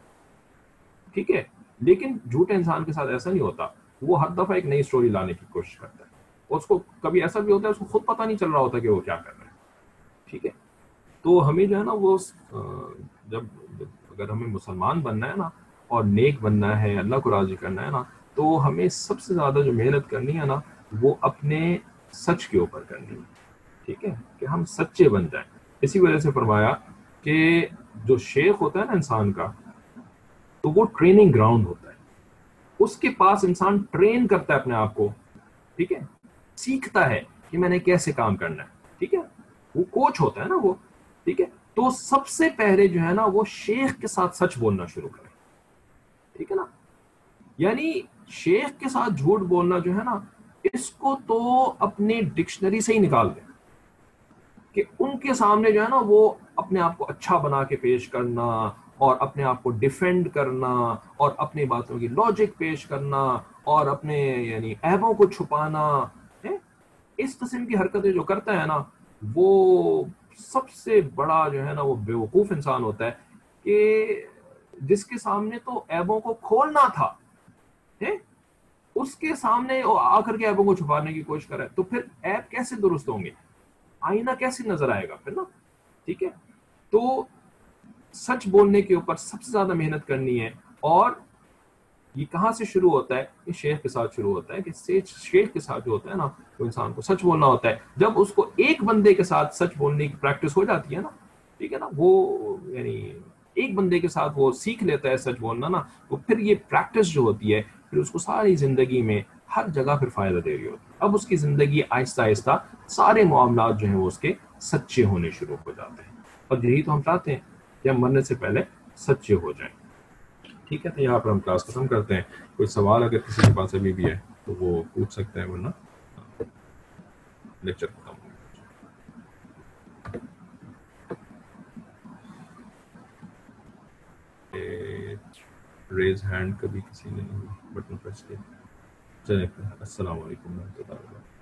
ٹھیک ہے. لیکن جھوٹے انسان کے ساتھ ایسا نہیں ہوتا, وہ ہر دفعہ ایک نئی سٹوری لانے کی کوشش کرتا ہے. اس کو کبھی ایسا بھی ہوتا ہے اس کو خود پتہ نہیں چل رہا ہوتا کہ وہ کیا کر رہا ہے, ٹھیک ہے. تو ہمیں جو ہے نا وہ جب اگر ہمیں مسلمان بننا ہے نا اور نیک بننا ہے, اللہ کو راضی کرنا ہے نا, تو ہمیں سب سے زیادہ جو محنت کرنی ہے نا وہ اپنے سچ کے اوپر کرنی ہے, ٹھیک ہے, کہ ہم سچے بن جائیں. اسی وجہ سے فرمایا کہ جو شیخ ہوتا ہے نا انسان کا, تو وہ ٹریننگ گراؤنڈ ہوتا ہے. اس کے پاس انسان ٹرین کرتا ہے اپنے آپ کو, ٹھیک ہے, سیکھتا ہے کہ میں نے کیسے کام کرنا ہے, ٹھیک ہے. وہ کوچ ہوتا ہے نا وہ, ٹھیک ہے. تو سب سے پہلے جو ہے نا وہ شیخ کے ساتھ سچ بولنا شروع کرے, ٹھیک ہے نا. یعنی شیخ کے ساتھ جھوٹ بولنا جو ہے نا, اس کو تو اپنے ڈکشنری سے ہی نکال دیں, کہ ان کے سامنے جو ہے نا وہ اپنے آپ کو اچھا بنا کے پیش کرنا, اور اپنے آپ کو ڈیفینڈ کرنا, اور اپنی باتوں کی لاجک پیش کرنا, اور اپنے یعنی عیبوں کو چھپانا, ہے اس قسم کی حرکتیں جو کرتا ہے نا, وہ سب سے بڑا جو ہے نا وہ بیوقوف انسان ہوتا ہے, کہ جس کے سامنے تو عیبوں کو کھولنا تھا, ہے اس کے سامنے آ کر کے عیبوں کو چھپانے کی کوشش کرے, تو پھر عیب کیسے درست ہوں گے, آئینہ کیسے نظر آئے گا پھر نا, ٹھیک ہے. تو سچ بولنے کے اوپر سب سے زیادہ محنت کرنی ہے. اور یہ کہاں سے شروع ہوتا ہے, یہ شیخ کے ساتھ شروع ہوتا ہے, کہ شیخ کے ساتھ جو ہوتا ہے نا وہ انسان کو سچ بولنا ہوتا ہے. جب اس کو ایک بندے کے ساتھ سچ بولنے کی پریکٹس ہو جاتی ہے نا, ٹھیک ہے نا, وہ یعنی ایک بندے کے ساتھ وہ سیکھ لیتا ہے سچ بولنا نا, وہ پھر یہ پریکٹس جو ہوتی ہے پھر اس کو ساری زندگی میں ہر جگہ پھر فائدہ دے رہی ہوتی ہے. اب اس کی زندگی آہستہ آہستہ سارے معاملات جو ہیں وہ اس کے سچے ہونے شروع ہو جاتے ہیں, اور یہی تو ہم چاہتے ہیں کہ ہم مرنے سے پہلے سچے ہو جائیں, ٹھیک ہے. تو یہاں پر ہم کلاس ختم کرتے ہیں. کوئی سوال اگر کسی کے پاس ابھی بھی ہے تو وہ پوچھ سکتے ہیں, ورنہ لیکچر ختم ہو گیا. ریز ہینڈ کبھی کسی نے نہیں بٹن پریس کیا. چلیں, السلام علیکم ورحمۃ اللہ وبرکاتہ.